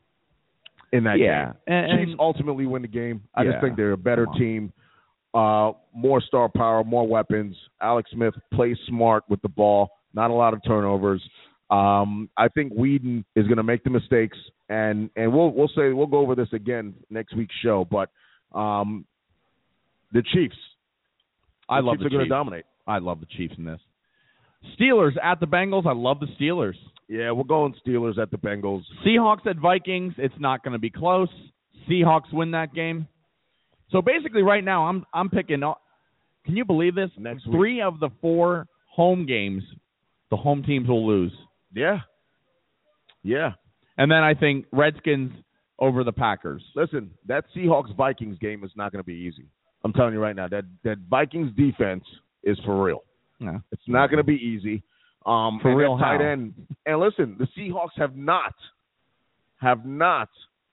in that Yeah, game. and- Chiefs and- ultimately win the game. I Yeah. just think they're a better Come on. team, uh, more star power, more weapons. Alex Smith plays smart with the ball, not a lot of turnovers. Um, I think Whedon is going to make the mistakes, and, and we'll we'll say we'll go over this again next week's show. But um, the Chiefs, I the love Chiefs the are going to Chiefs. dominate. I love the Chiefs in this. Steelers at the Bengals. I love the Steelers. Yeah, we're going Steelers at the Bengals. Seahawks at Vikings. It's not going to be close. Seahawks win that game. So basically, right now, I'm I'm picking. Can you believe this? Next week. Three of the four home games, the home teams will lose, Yeah, yeah. and then I think Redskins over the Packers. Listen, that Seahawks Vikings game is not going to be easy. I'm telling you right now, that that Vikings defense is for real. Yeah. It's not going to be easy. Um, For and real that tight how? end. And listen, the Seahawks have not have not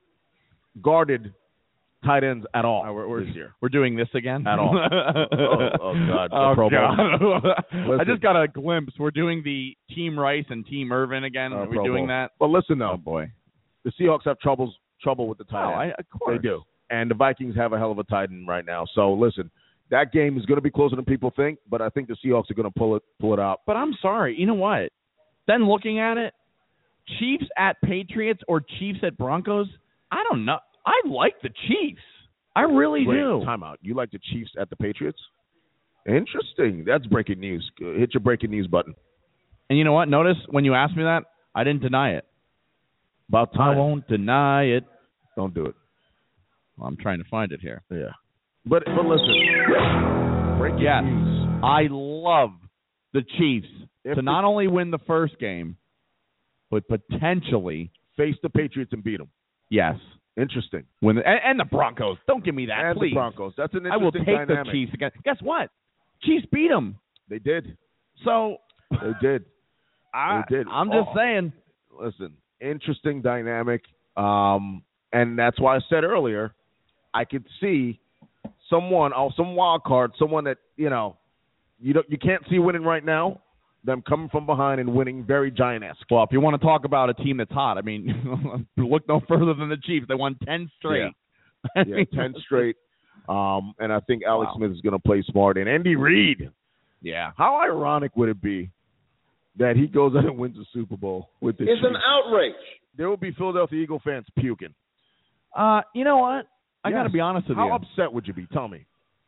guarded tight ends at all Uh, we're, we're, this year. we're doing this again At all. oh, oh, God. The Oh, Pro Bowl. God. I Listen. just got a glimpse. We're doing the Team Rice and Team Irvin again. Uh, Are we Pro doing Bowl. that? Well, listen Oh, though, boy. the Seahawks have troubles trouble with the tight Oh, end. I, of course. They do. And the Vikings have a hell of a tight end right now. So listen, that game is going to be closer than people think, but I think the Seahawks are going to pull it pull it out. But I'm sorry. You know what? Then looking at it, Chiefs at Patriots or Chiefs at Broncos, I don't know. I like the Chiefs. I really Wait, do. timeout. You like the Chiefs at the Patriots? Interesting. That's breaking news. Hit your breaking news button. And you know what? Notice when you asked me that, I didn't deny it. About I time. won't deny it. Don't do it. Well, I'm trying to find it here. Yeah. But but listen. Breaking Yes. news. I love the Chiefs If to the- not only win the first game, but potentially, Face the Patriots and beat them. yes, Interesting. win the, and, and the Broncos. Don't give me that, and please. the Broncos. That's an I will interesting take dynamic. the Chiefs again. Guess what? Chiefs beat them. They did. So They did. I, They did. I'm just Oh. saying. Listen, interesting dynamic. Um, and that's why I said earlier, I could see someone, oh, some wild card, someone that, you know, you don't, you can't see winning right now, them coming from behind and winning very giant-esque. Well, if you want to talk about a team that's hot, I mean, look no further than the Chiefs. They won ten straight. Yeah, ten straight. Um, and I think Alex Wow. Smith is going to play smart. And Andy Reid, Yeah. how ironic would it be that he goes out and wins the Super Bowl with the It's an Chiefs? outrage. There will be Philadelphia Eagle fans puking. Uh, you know what? I Yes. got to be honest with How you. upset would you be? Tell me.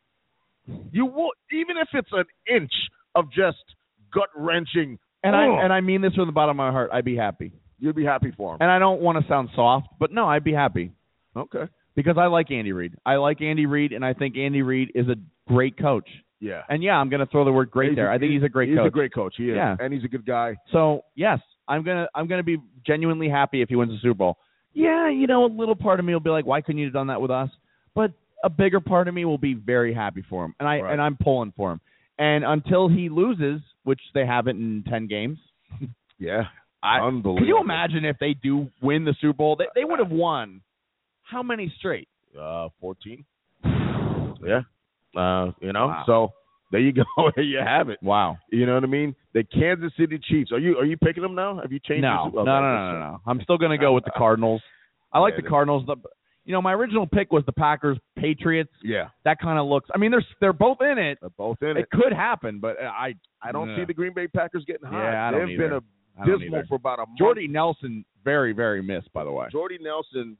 You will, even if it's an inch of just gut wrenching, and I and I mean this from the bottom of my heart. I'd be happy. you'd be happy for him. And I don't want to sound soft, but no, I'd be happy Okay. because I like Andy Reid. I like Andy Reid, and I think Andy Reid is a great coach. Yeah. And yeah, I'm going to throw the word great He's there. a- I think he's a great he's coach. a great coach. He is. Yeah. And he's a good guy. So yes, I'm gonna I'm gonna be genuinely happy if he wins the Super Bowl. Yeah, you know, a little part of me will be like, why couldn't you have done that with us? But a bigger part of me will be very happy for him, and I Right. and I'm pulling for him. And until he loses, which they haven't in ten games, Yeah. I, Unbelievable. can you imagine if they do win the Super Bowl? They, they would have won how many straight? Uh, fourteen. Yeah. Uh, you know, Wow. so there you go. There you have it. Wow. You know what I mean? The Kansas City Chiefs. Are you are you picking them now? Have you changed? No, your, no, no, no, no, no. I'm still going to go with the Cardinals. I like Yeah, the Cardinals. The, you know, my original pick was the Packers, Patriots. Yeah. That kind of looks. I mean, they're they're both in it. They're both in It it. could happen, but I I don't Yeah. see the Green Bay Packers getting hot. Yeah, I don't They've been either. a I don't dismal either. for about a month. Jordy Nelson, very very missed by the way. Jordy Nelson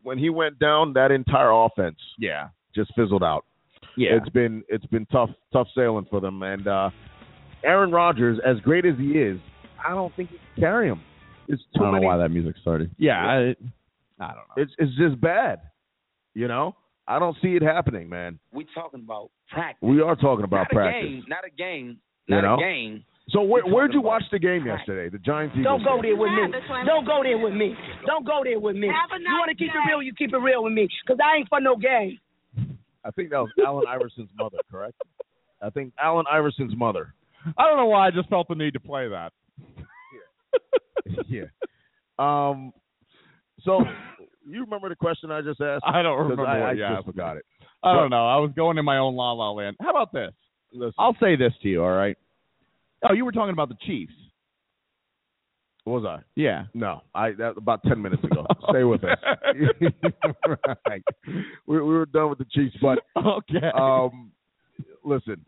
when he went down, that entire offense Yeah. just fizzled out. Yeah. It's been it's been tough tough sailing for them. And uh, Aaron Rodgers, as great as he is, I don't think he can carry him. It's I too don't many. know why that music started. Yeah. I, I don't know. It's it's just bad. You know, I don't see it happening, man. We talking about practice. We are talking about not a practice. game, not a game, You not know? a game. So where, We're where'd you talking watch about the game practice. yesterday? The Giants Eagles. Don't go game? there with me. Don't go there with me. Don't go there with me. You want to keep it real, you keep it real with me. Because I ain't for no game. I think that was Allen Iverson's mother, correct? I think Allen Iverson's mother. I don't know why I just felt the need to play that. Yeah. Um. So, you remember the question I just asked? I don't 'Cause remember I, what I you just asked. forgot it. I don't know. I was going in my own la la land. How about this? Listen, I'll say this to you, all right? Oh, you were talking about the Chiefs. was I? Yeah. No, I that about ten minutes ago. Stay with us. Right. We, we were done with the Chiefs, but Okay. um, listen.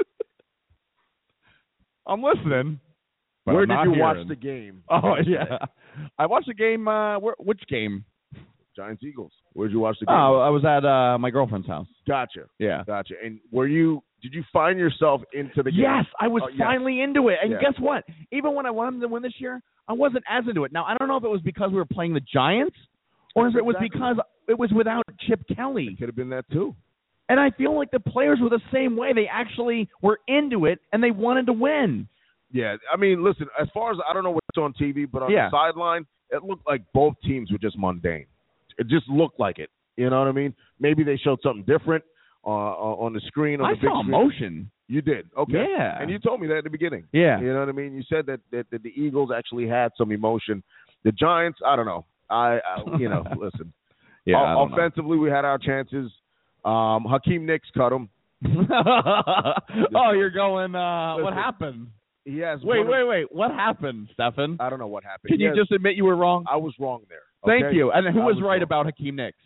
I'm listening. but Where I'm did not you hearing. watch the game? Oh, yesterday? yeah. I watched the game. Uh, where, which game? Giants Eagles. Where did you watch the game? Oh, I was at uh, my girlfriend's house. Gotcha. Yeah. Gotcha. And were you? Did you find yourself into the game? Yes, I was Oh, yes. finally into it. And Yeah. guess what? Even when I wanted them to win this year, I wasn't as into it. Now, I don't know if it was because we were playing the Giants or if it was Exactly. because it was without Chip Kelly. Could have been that too. And I feel like the players were the same way. They actually were into it, and they wanted to win. Yeah, I mean, listen. As far as I don't know what's on T V, but on Yeah. the sideline, it looked like both teams were just mundane. It just looked like it. You know what I mean? Maybe they showed something different uh, on the screen. On I the big saw screen. emotion. You did, okay? Yeah. And you told me that at the beginning. Yeah. You know what I mean? You said that that, that the Eagles actually had some emotion. The Giants, I don't know. I, I you know, listen. Yeah. I O- don't know. offensively, we had our chances. Um, Hakeem Nicks cut him. Oh, you're going. Uh, what Listen. happened? He has. Wait, one of- wait, wait. What happened, Stefan? I don't know what happened. Can He you has- just admit you were wrong? I was wrong there. Thank okay? you. And who I was, was right wrong. about Hakeem Nicks?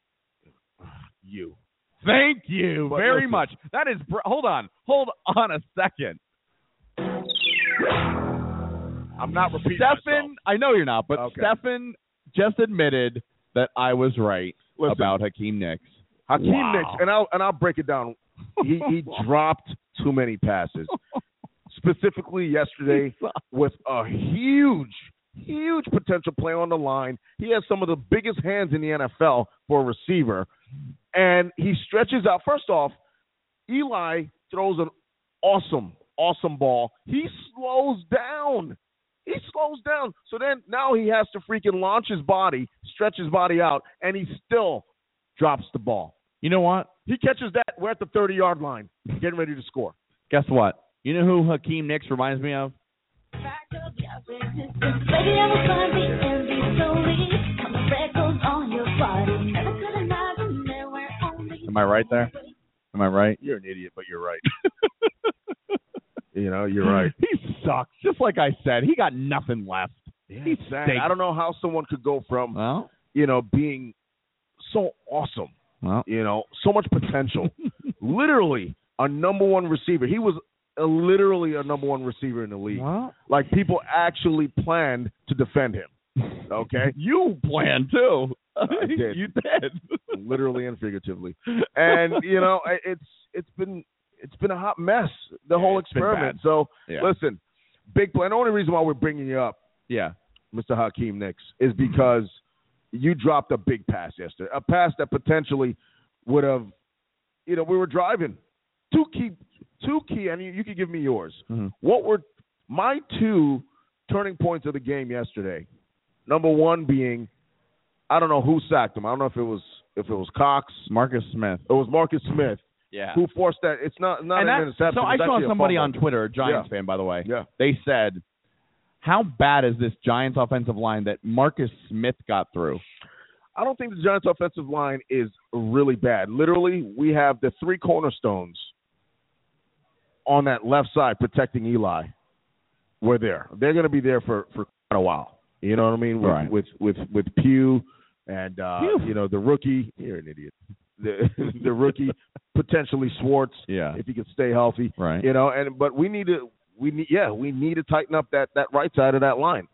You. Thank you But very listen. much. That is. Br- hold on. Hold on a second. I'm not repeating Stefan, myself. I know you're not, but Okay. Stefan just admitted that I was right Listen. about Hakeem Nicks. Hakeem Wow. Nicks, and I'll and I'll break it down. He he dropped too many passes. Specifically yesterday, with a huge, huge potential play on the line. He has some of the biggest hands in the N F L for a receiver, and he stretches out. First off, Eli throws an awesome, awesome ball. He slows down. He slows down. So then now he has to freaking launch his body, stretch his body out, and he still drops the ball. You know what? He catches that. We're at the thirty-yard line, getting ready to score. Guess what? You know who Hakeem Nicks reminds me of? Back of your resistance. Baby, I will find the envy slowly. Come the freckles on your body. Never could imagine there were only. Am I right there? Am I right? You're an idiot, but you're right. You know, you're right. He sucks. Just like I said, he got nothing left. He He sad. stinks. I don't know how someone could go from, Well, you know, being so awesome, well. you know, so much potential. Literally a number one receiver. He was a, literally a number one receiver in the league. Well, Like, people actually planned to defend him. Okay? you planned too. I did. You did. Literally and figuratively. And, you know, I- it's it's been it's been a hot mess, the whole it's been experiment. bad. So, Yeah. listen, big play. And the only reason why we're bringing you up, Yeah. Mister Hakeem Nicks, is because you dropped a big pass yesterday, a pass that potentially would have, you know, we were driving. Two key, two key, and you, you could give me yours. Mm-hmm. What were my two turning points of the game yesterday? Number one being, I don't know who sacked him. I don't know if it was if it was Cox. Marcus Smith. It was Marcus Smith Yeah. who forced that. It's not not And an that- interception. so I it's saw actually a somebody fumble. on Twitter, a Giants Yeah. fan, by the way. Yeah. They said, how bad is this Giants offensive line that Marcus Smith got through? I don't think the Giants' offensive line is really bad. Literally, we have the three cornerstones on that left side protecting Eli. We're there. They're going to be there for, for quite a while. You know what I mean? With Right. with, with with Pugh and uh, Pugh. you know the rookie. You're an idiot. The the rookie potentially Schwartz Yeah. if he could stay healthy. Right. You know, and but we need to we need yeah we need to tighten up that, that right side of that line.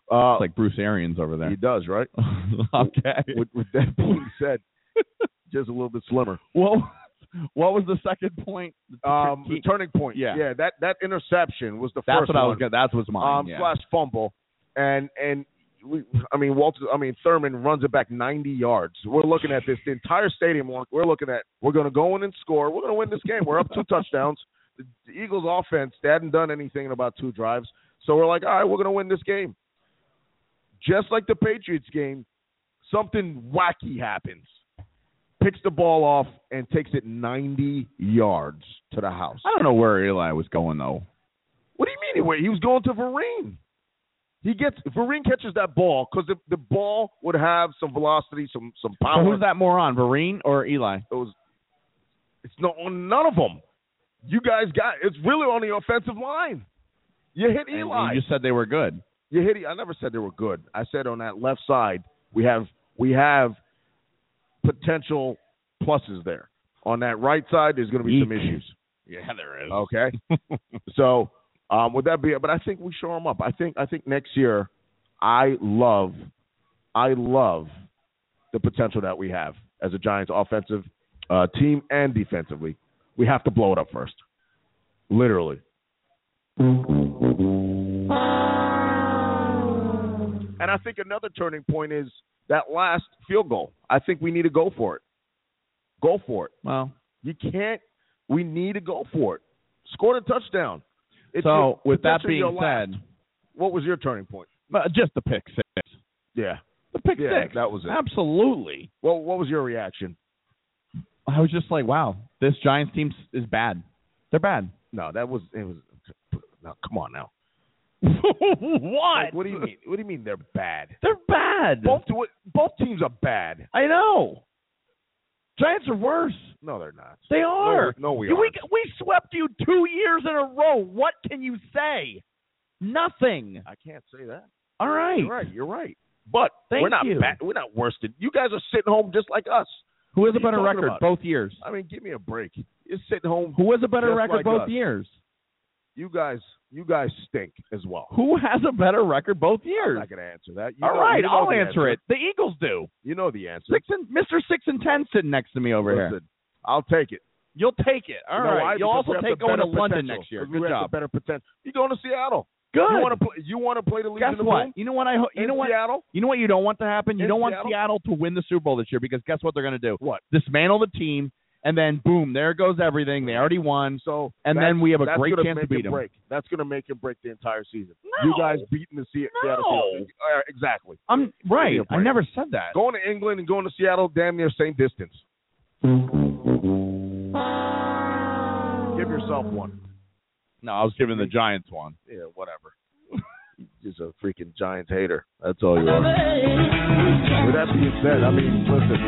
Uh, It's like Bruce Arians over there. he does, right? Okay. With, with that being said, just a little bit slimmer. Well, what was the second point? Um, the turning point. Yeah. yeah. That that interception was the That's first what I was. one. Gonna, that's what's mine. Um, yeah. slash fumble, and and we, I mean Walter, I mean Thurman runs it back ninety yards. We're looking at this. The entire stadium. We're looking at. We're going to go in and score. We're going to win this game. We're up two touchdowns. The, the Eagles' offense, they hadn't done anything in about two drives, so we're like, all right, we're going to win this game. Just like the Patriots game, something wacky happens. Picks the ball off and takes it ninety yards to the house. I don't know where Eli was going though. What do you mean? He, he was going to Vereen. He gets Vereen catches that ball because the, the ball would have some velocity, some some power. So who's that more on, Vereen or Eli? It was. It's no on none of them. You guys got. It's really on the offensive line. You hit And Eli. you just said they were good. You hit. I never said they were good. I said on that left side we have we have potential pluses there. On that right side, there's going to be some Eek. issues. Yeah, there is. Okay. So, um, would that be? But I think we show them up. I think. I think next year, I love, I love the potential that we have as a Giants offensive uh, team and defensively. We have to blow it up first, literally. And I think another turning point is that last field goal. I think we need to go for it. Go for it. Well, You can't. We need to go for it. Score the touchdown. It's so your- with that potentially being your last. said, What was your turning point? uh, just the pick six. Yeah. The pick Yeah, six. that was it. Absolutely. Well, what was your reaction? I was just like, wow, this Giants team is bad. They're bad. No, that was it was. No, come on now. What? Like, what do you mean? What do you mean they're bad? They're bad. Both both teams are bad. I know. Giants are worse. No, they're not. They are. No, we You- we, aren't. we swept you two years in a row. What can you say? Nothing. I can't say that. All right. You're right. You're right. But Thank we're not you. bad. We're not worse than you guys are sitting home just like us. Who has a What are you better talking record about? both years? I mean, give me a break. You're sitting home. Who has a better just record like both us. years? You guys, you guys stink as well. Who has a better record both I'm years? not going to answer that. You All know- right, you know I'll the answer it. The Eagles do. You know the answer. Six and Mister Six and Ten sitting next to me over here. Listen, I'll take it. You'll take it. All You know right. why? You'll Because also we have take the going to better London potential. next year. Because Good we have job. the better potential. You going to Seattle? Good. You want to play? You want to play the league Guess in the what? boom? You know what I hope. You in know what? Seattle? You know what you don't want to happen? You In don't want Seattle? Seattle to win the Super Bowl this year because guess what they're going to do? What? Dismantle the team, and then boom, there goes everything. They already won. So And that's- then we have a that's great gonna chance to make beat and them. Break. That's going to make and break the entire season. No. You guys beating the Se- Seattle No. Seahawks. Uh, exactly. I'm right. Give me a I break. never said that. Going to England and going to Seattle, damn near same distance. Give yourself one. No, I was giving the Giants one. Yeah, whatever. Just a freaking Giants hater. That's all you are. With that being said, I mean, listen.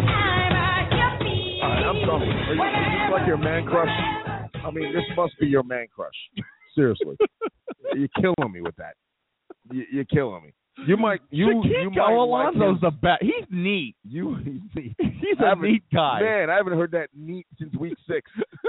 All right, I'm telling you, is this like your man crush? I mean, this must be your man crush. Seriously, you're killing me with that. You, you're killing me. You might, you, you might Chiquinho like Alonso's him. the best. He's neat. You, he's neat. He's I a haven't- neat guy. Man, I haven't heard that neat since week six.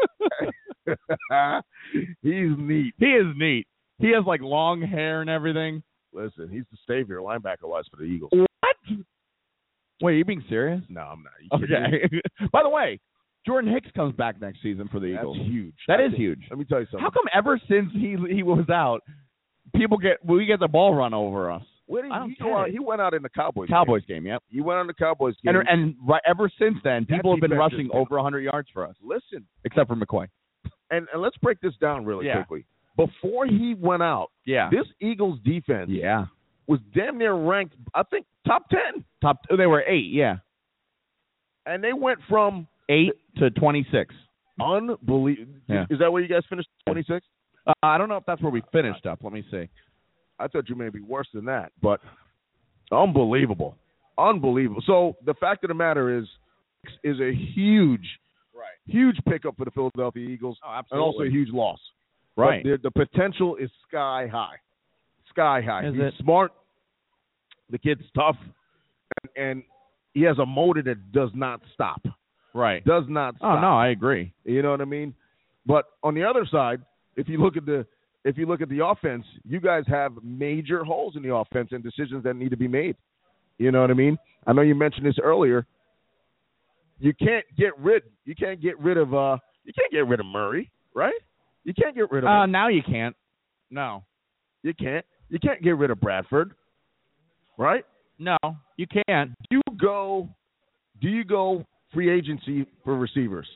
He's neat. He is neat. He has like long hair and everything. Listen, he's the savior linebacker-wise for the Eagles. What? Wait, are you being serious? No, I'm not. You kidding me? Okay. By the way, Jordan Hicks comes back next season for the That's Eagles. huge. That I is think- huge. Let me tell you something. How come ever since he he was out, people get we get the ball run over us? Where did I don't he, get go out? it. He went out in the Cowboys. Cowboys game, yep. Game. He went on the Cowboys game. And and right, ever since then, That people have been defense rushing is- over one hundred yards for us, Listen, except for McCoy. and, and let's break this down really Yeah. quickly. Before he went out, Yeah. this Eagles defense Yeah. was damn near ranked, I think, top ten. Top. They were eight. Yeah. And they went from Eight to twenty-six. unbelievable. Yeah. Is that where you guys finished, twenty-six? Uh, I don't know if that's where we finished up. Let me see. I thought you may be worse than that, but unbelievable. Unbelievable. So the fact of the matter is, is a huge, Right. huge pickup for the Philadelphia Eagles, Oh, and also a huge loss. Right. But the, the potential is sky high. Sky high. Is He's it? smart. The kid's tough. And, and he has a motor that does not stop. Right. Does not Oh stop. no, I agree. You know what I mean? But on the other side, if you look at the if you look at the offense, you guys have major holes in the offense and decisions that need to be made. You know what I mean? I know you mentioned this earlier. You can't get rid. You can't get rid of. Uh, you can't get rid of Murray, right? You can't get rid of. Uh, him. now you can't. No, You can't. You can't get rid of Bradford, right? no, you can't. Do you go? Do you go free agency for receivers?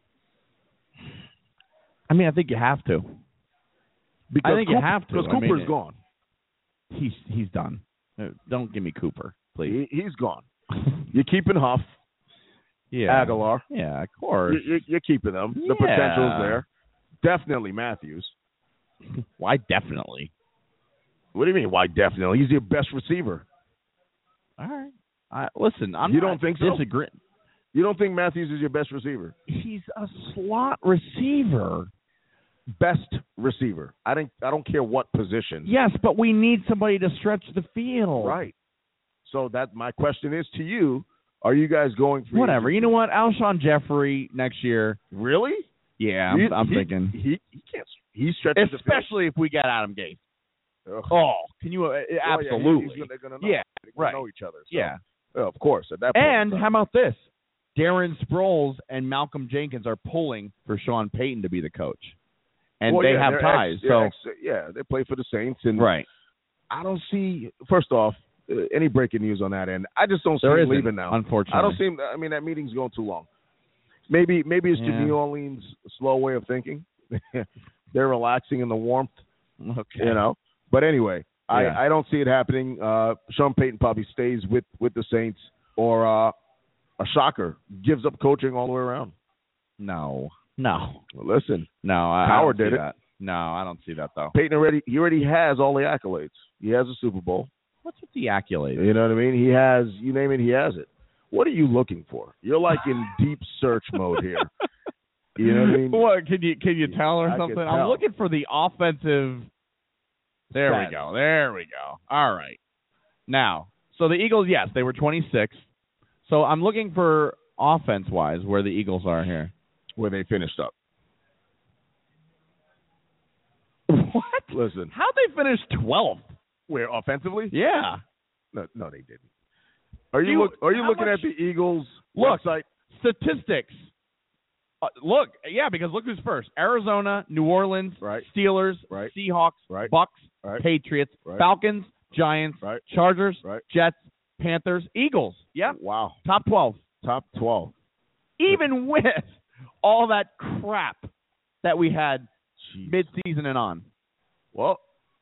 I mean, I think you have to. Because I think you Cooper, have to. Because I mean, Cooper's it- gone. He's he's done. Uh, Don't give me Cooper, please. He, he's gone. You're keeping Huff, Yeah, Aguilar. yeah, of course. You, you, you're keeping them. The Yeah. potential's there. Definitely Matthews. Why? Definitely. What do you mean? Why definitely? He's your best receiver. All right. I, listen, I'm You not don't think so? disagreeing. You don't think Matthews is your best receiver? He's a slot receiver. Best receiver. I don't. I don't care what position. Yes, but we need somebody to stretch the field. Right. So that my question is to you: are you guys going for Whatever. You know what? Alshon Jeffrey next year. Really? Yeah, I'm, He- I'm he, thinking. he he can't. He stretches the field. Especially if we get Adam Gase. Ugh. Oh, can you? Uh, Oh, yeah, he- absolutely. he's gonna- they're gonna know. Yeah, They're gonna right. know each other. So, Yeah. yeah, of course. At that point, And in how time. about this? Darren Sproles and Malcolm Jenkins are pulling for Sean Payton to be the coach, and Well, they yeah, have they're ties. ex- so they're ex- yeah, they play for the Saints, and right, I don't see. First off, uh, any breaking news on that end? I just don't see there him isn't, leaving now. unfortunately. I don't see him. I mean, that meeting's going too long. Maybe maybe it's Yeah. the New Orleans slow way of thinking. They're relaxing in the warmth, Okay. you know. But anyway, Yeah. I, I don't see it happening. Uh, Sean Payton probably stays with, with the Saints, or uh, a shocker, gives up coaching all the way around. No, no, Well, listen, no. I, Howard I don't did see it. that. No, I don't see that though. Peyton already he already has all the accolades. He has a Super Bowl. What's with the accolades? You know what I mean? He has, you name it, he has it. What are you looking for? You're like in deep search mode here. You know what I mean? What can you can you tell or I can something? tell. I'm looking for the offensive. There Stats. we go. There we go. All right. Now, so the Eagles, yes, they were twenty-sixth. So I'm looking for offense wise where the Eagles are here. Where they finished up. What? Listen, How'd they finish twelfth? where offensively? Yeah. No, no, they didn't. Are you, You- look? Are you how looking much- at the Eagles Look. website? Statistics. Uh, look, yeah, because look who's first: Arizona, New Orleans, Right. Steelers, Right. Seahawks, Right. Bucks, Right. Patriots, Right. Falcons, Giants, Right. Chargers, Right. Jets, Panthers, Eagles. Yep, Wow. top twelve. Top twelve. Even with all that crap that we had Jeez. mid-season and on. Well,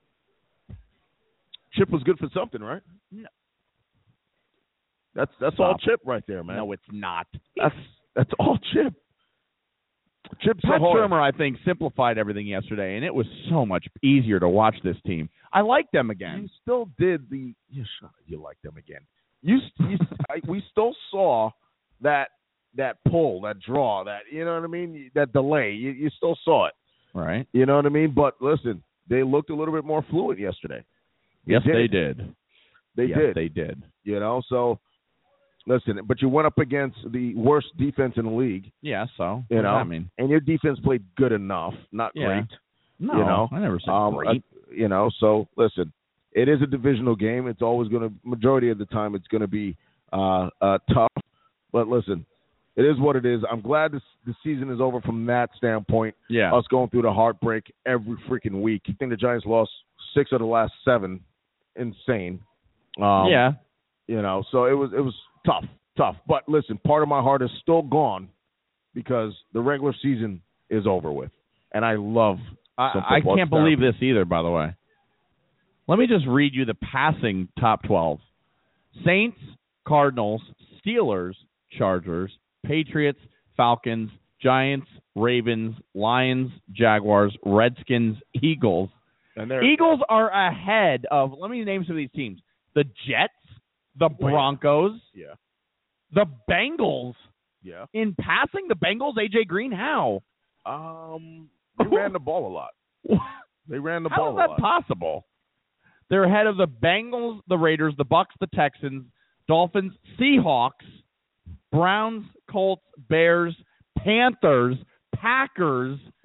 Chip was good for something, right? No. That's that's Stop. all Chip right there, man. No, it's not. That's that's all Chip. Chip's Pat so hard. Shermer, I think, simplified everything yesterday, and it was so much easier to watch this team. I like them again. You still did the you, sh- you like them again. You, st- you st- I, we still saw that that pull, that draw, that you know what I mean, that delay. You, you still saw it. Right? You know what I mean? But listen, they looked a little bit more fluid yesterday. Yes, did. they did. They yes, did. they did. You know, so listen, but you went up against the worst defense in the league. Yeah, so You what know, does that mean? and your defense played good enough, not Yeah. great. No, you know, I never said Um, great. uh, you know, so listen, it is a divisional game. It's always going to, majority of the time, it's going to be uh, uh, tough. But listen, it is what it is. I'm glad this the season is over from that standpoint. Yeah. Us going through the heartbreak every freaking week. I think the Giants lost six of the last seven. Insane. Um, yeah. You know, so it was it was tough, tough. But listen, part of my heart is still gone because the regular season is over with, and I love. I, some I football. can't It's believe therapy. this either, by the way. Let me just read you the passing top twelve. Saints, Cardinals, Steelers, Chargers, Patriots, Falcons, Giants, Ravens, Lions, Jaguars, Redskins, Eagles. And they're Eagles are ahead of, let me name some of these teams. The Jets, the Wait. Broncos, yeah, the Bengals. yeah. In passing, the Bengals, A J Green, how? Um, they ran the ball a lot. They ran the How ball is a that lot. possible? They're ahead of the Bengals, the Raiders, the Bucks, the Texans, Dolphins, Seahawks, Browns, Colts, Bears, Panthers, Packers, Well,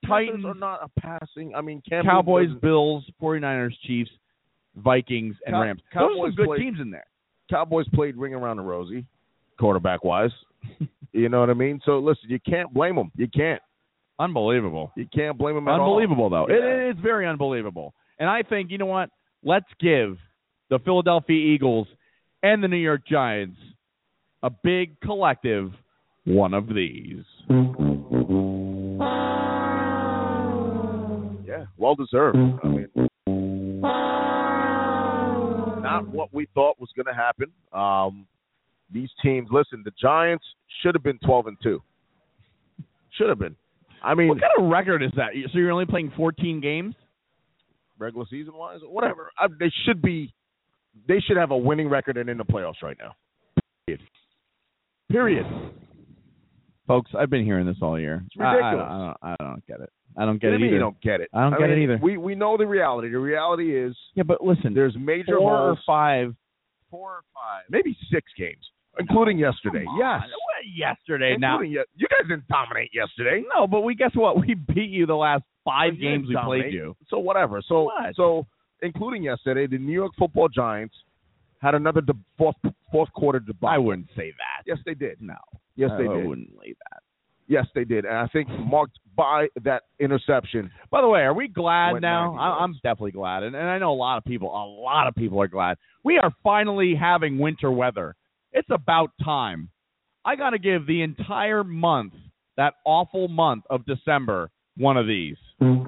Titans are not a passing. I mean, Cam Cowboys, Newton Bills, 49ers, Chiefs, Vikings, and Cow- Rams. Those Cowboys are some good played- teams in there. Cowboys played ring around the rosy, quarterback wise. You know what I mean? So listen, you can't blame them. You can't. Unbelievable. You can't blame them at all. Unbelievable, though. Yeah. It, it is very unbelievable. And I think, you know what? Let's give the Philadelphia Eagles and the New York Giants a big collective one of these. Yeah, well deserved. I mean, not what we thought was going to happen. Um, these teams, listen, the Giants should have been twelve and two. Should have been. I mean, What kind of record is that? So you're only playing fourteen games? regular season wise, whatever. I, they should be. They should have a winning record and in the playoffs right now. Period. Period. Folks, I've been hearing this all year. It's ridiculous. I, I, I, don't, I don't get it. I don't get What it do you mean either. you don't get it. I don't get mean, it either. We we know the reality. The reality is Yeah, but listen, there's major four or holes. five, four or five. Maybe six games, including yesterday. Come Yes. on. What, yesterday now. Including ye- you guys didn't dominate yesterday. No, but we guess what? We beat you the last five You games didn't we dominate. played you. So whatever. So What? so including yesterday, the New York Football Giants had another de- fourth fourth quarter debacle. I wouldn't say that. Yes, they did. No. Yes, they I did. wouldn't say that. Yes, they did. And I think marked by that interception. By the way, are we glad Went now? ninety I, I'm yards. definitely glad, and, and I know a lot of people. A lot of people are glad. We are finally having winter weather. It's about time. I got to give the entire month, that awful month of December, one of these.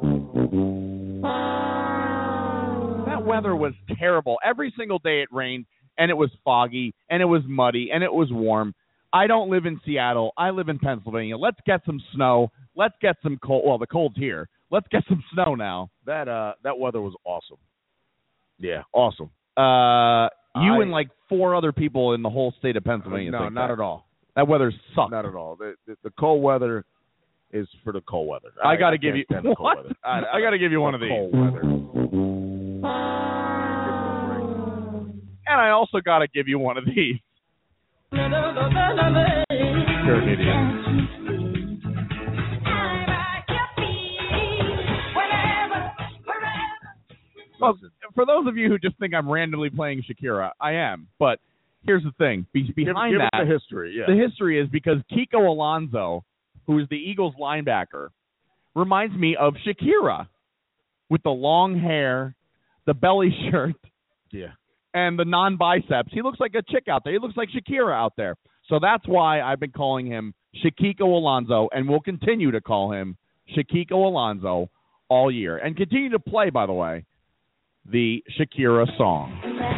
That weather was terrible. Every single day it rained, and it was foggy, and it was muddy, and it was warm. I don't live in Seattle. I live in Pennsylvania. Let's get some snow. Let's get some cold. Well, the cold's here. Let's get some snow now. That uh that weather was awesome. Yeah, awesome. Uh, you I- and like four other people in the whole state of Pennsylvania. no, think not that. at all. That weather sucks. Not at all. The, the, the cold weather is for the cold weather. I got to give can't you stand the cold what? weather. I, got to give you one of these. Cold weather. And I also got to give you one of these. You're an idiot. Folks, for those of you who just think I'm randomly playing Shakira, I am. But here's the thing. Be- Give, behind give that, us the history. Yeah. the history is because Kiko Alonso, who is the Eagles linebacker, reminds me of Shakira with the long hair, the belly shirt, yeah. and the non-biceps. He looks like a chick out there. He looks like Shakira out there. So that's why I've been calling him Shakiko Alonso, and we'll continue to call him Shakiko Alonso all year. And continue to play, by the way, the Shakira song.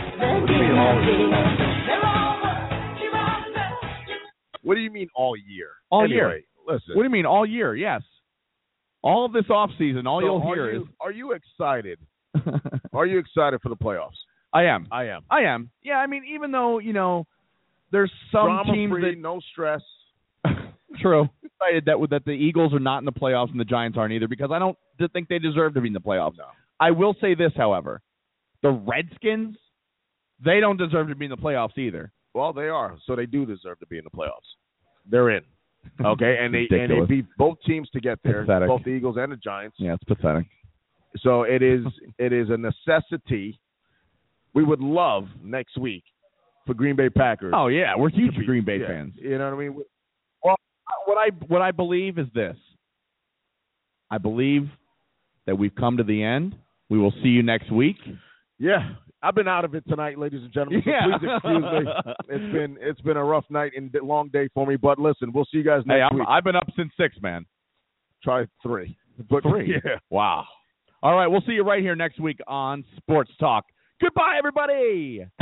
What do you mean all year? All anyway, year. Listen. What do you mean all year? Yes. All of this off season, all so you'll are hear you, Are you excited? Are you excited for the playoffs? I am. I am. I am. Yeah, I mean, even though, you know, there's some Drama teams free, that no stress. True. Excited that that the Eagles are not in the playoffs and the Giants aren't either because I don't think they deserve to be in the playoffs. No. I will say this, however, the Redskins, they don't deserve to be in the playoffs either. Well, they are, so they do deserve to be in the playoffs. They're in. Okay, and they and they Ridiculous. beat both teams to get there, Pathetic. both the Eagles and the Giants. Yeah, it's pathetic. So it is it is a necessity. We would love next week for Green Bay Packers. Oh yeah, we're huge to be- Green Bay yeah, fans. You know what I mean? Well, what I what I believe is this. I believe that we've come to the end. We will see you next week. Yeah, I've been out of it tonight, ladies and gentlemen. So Yeah. please excuse me. It's been it's been a rough night and long day for me. But listen, we'll see you guys next Hey, I'm, week. I've been up since six, man. Try three. But Three. Yeah. Wow. All right, we'll see you right here next week on Sports Talk. Goodbye, everybody.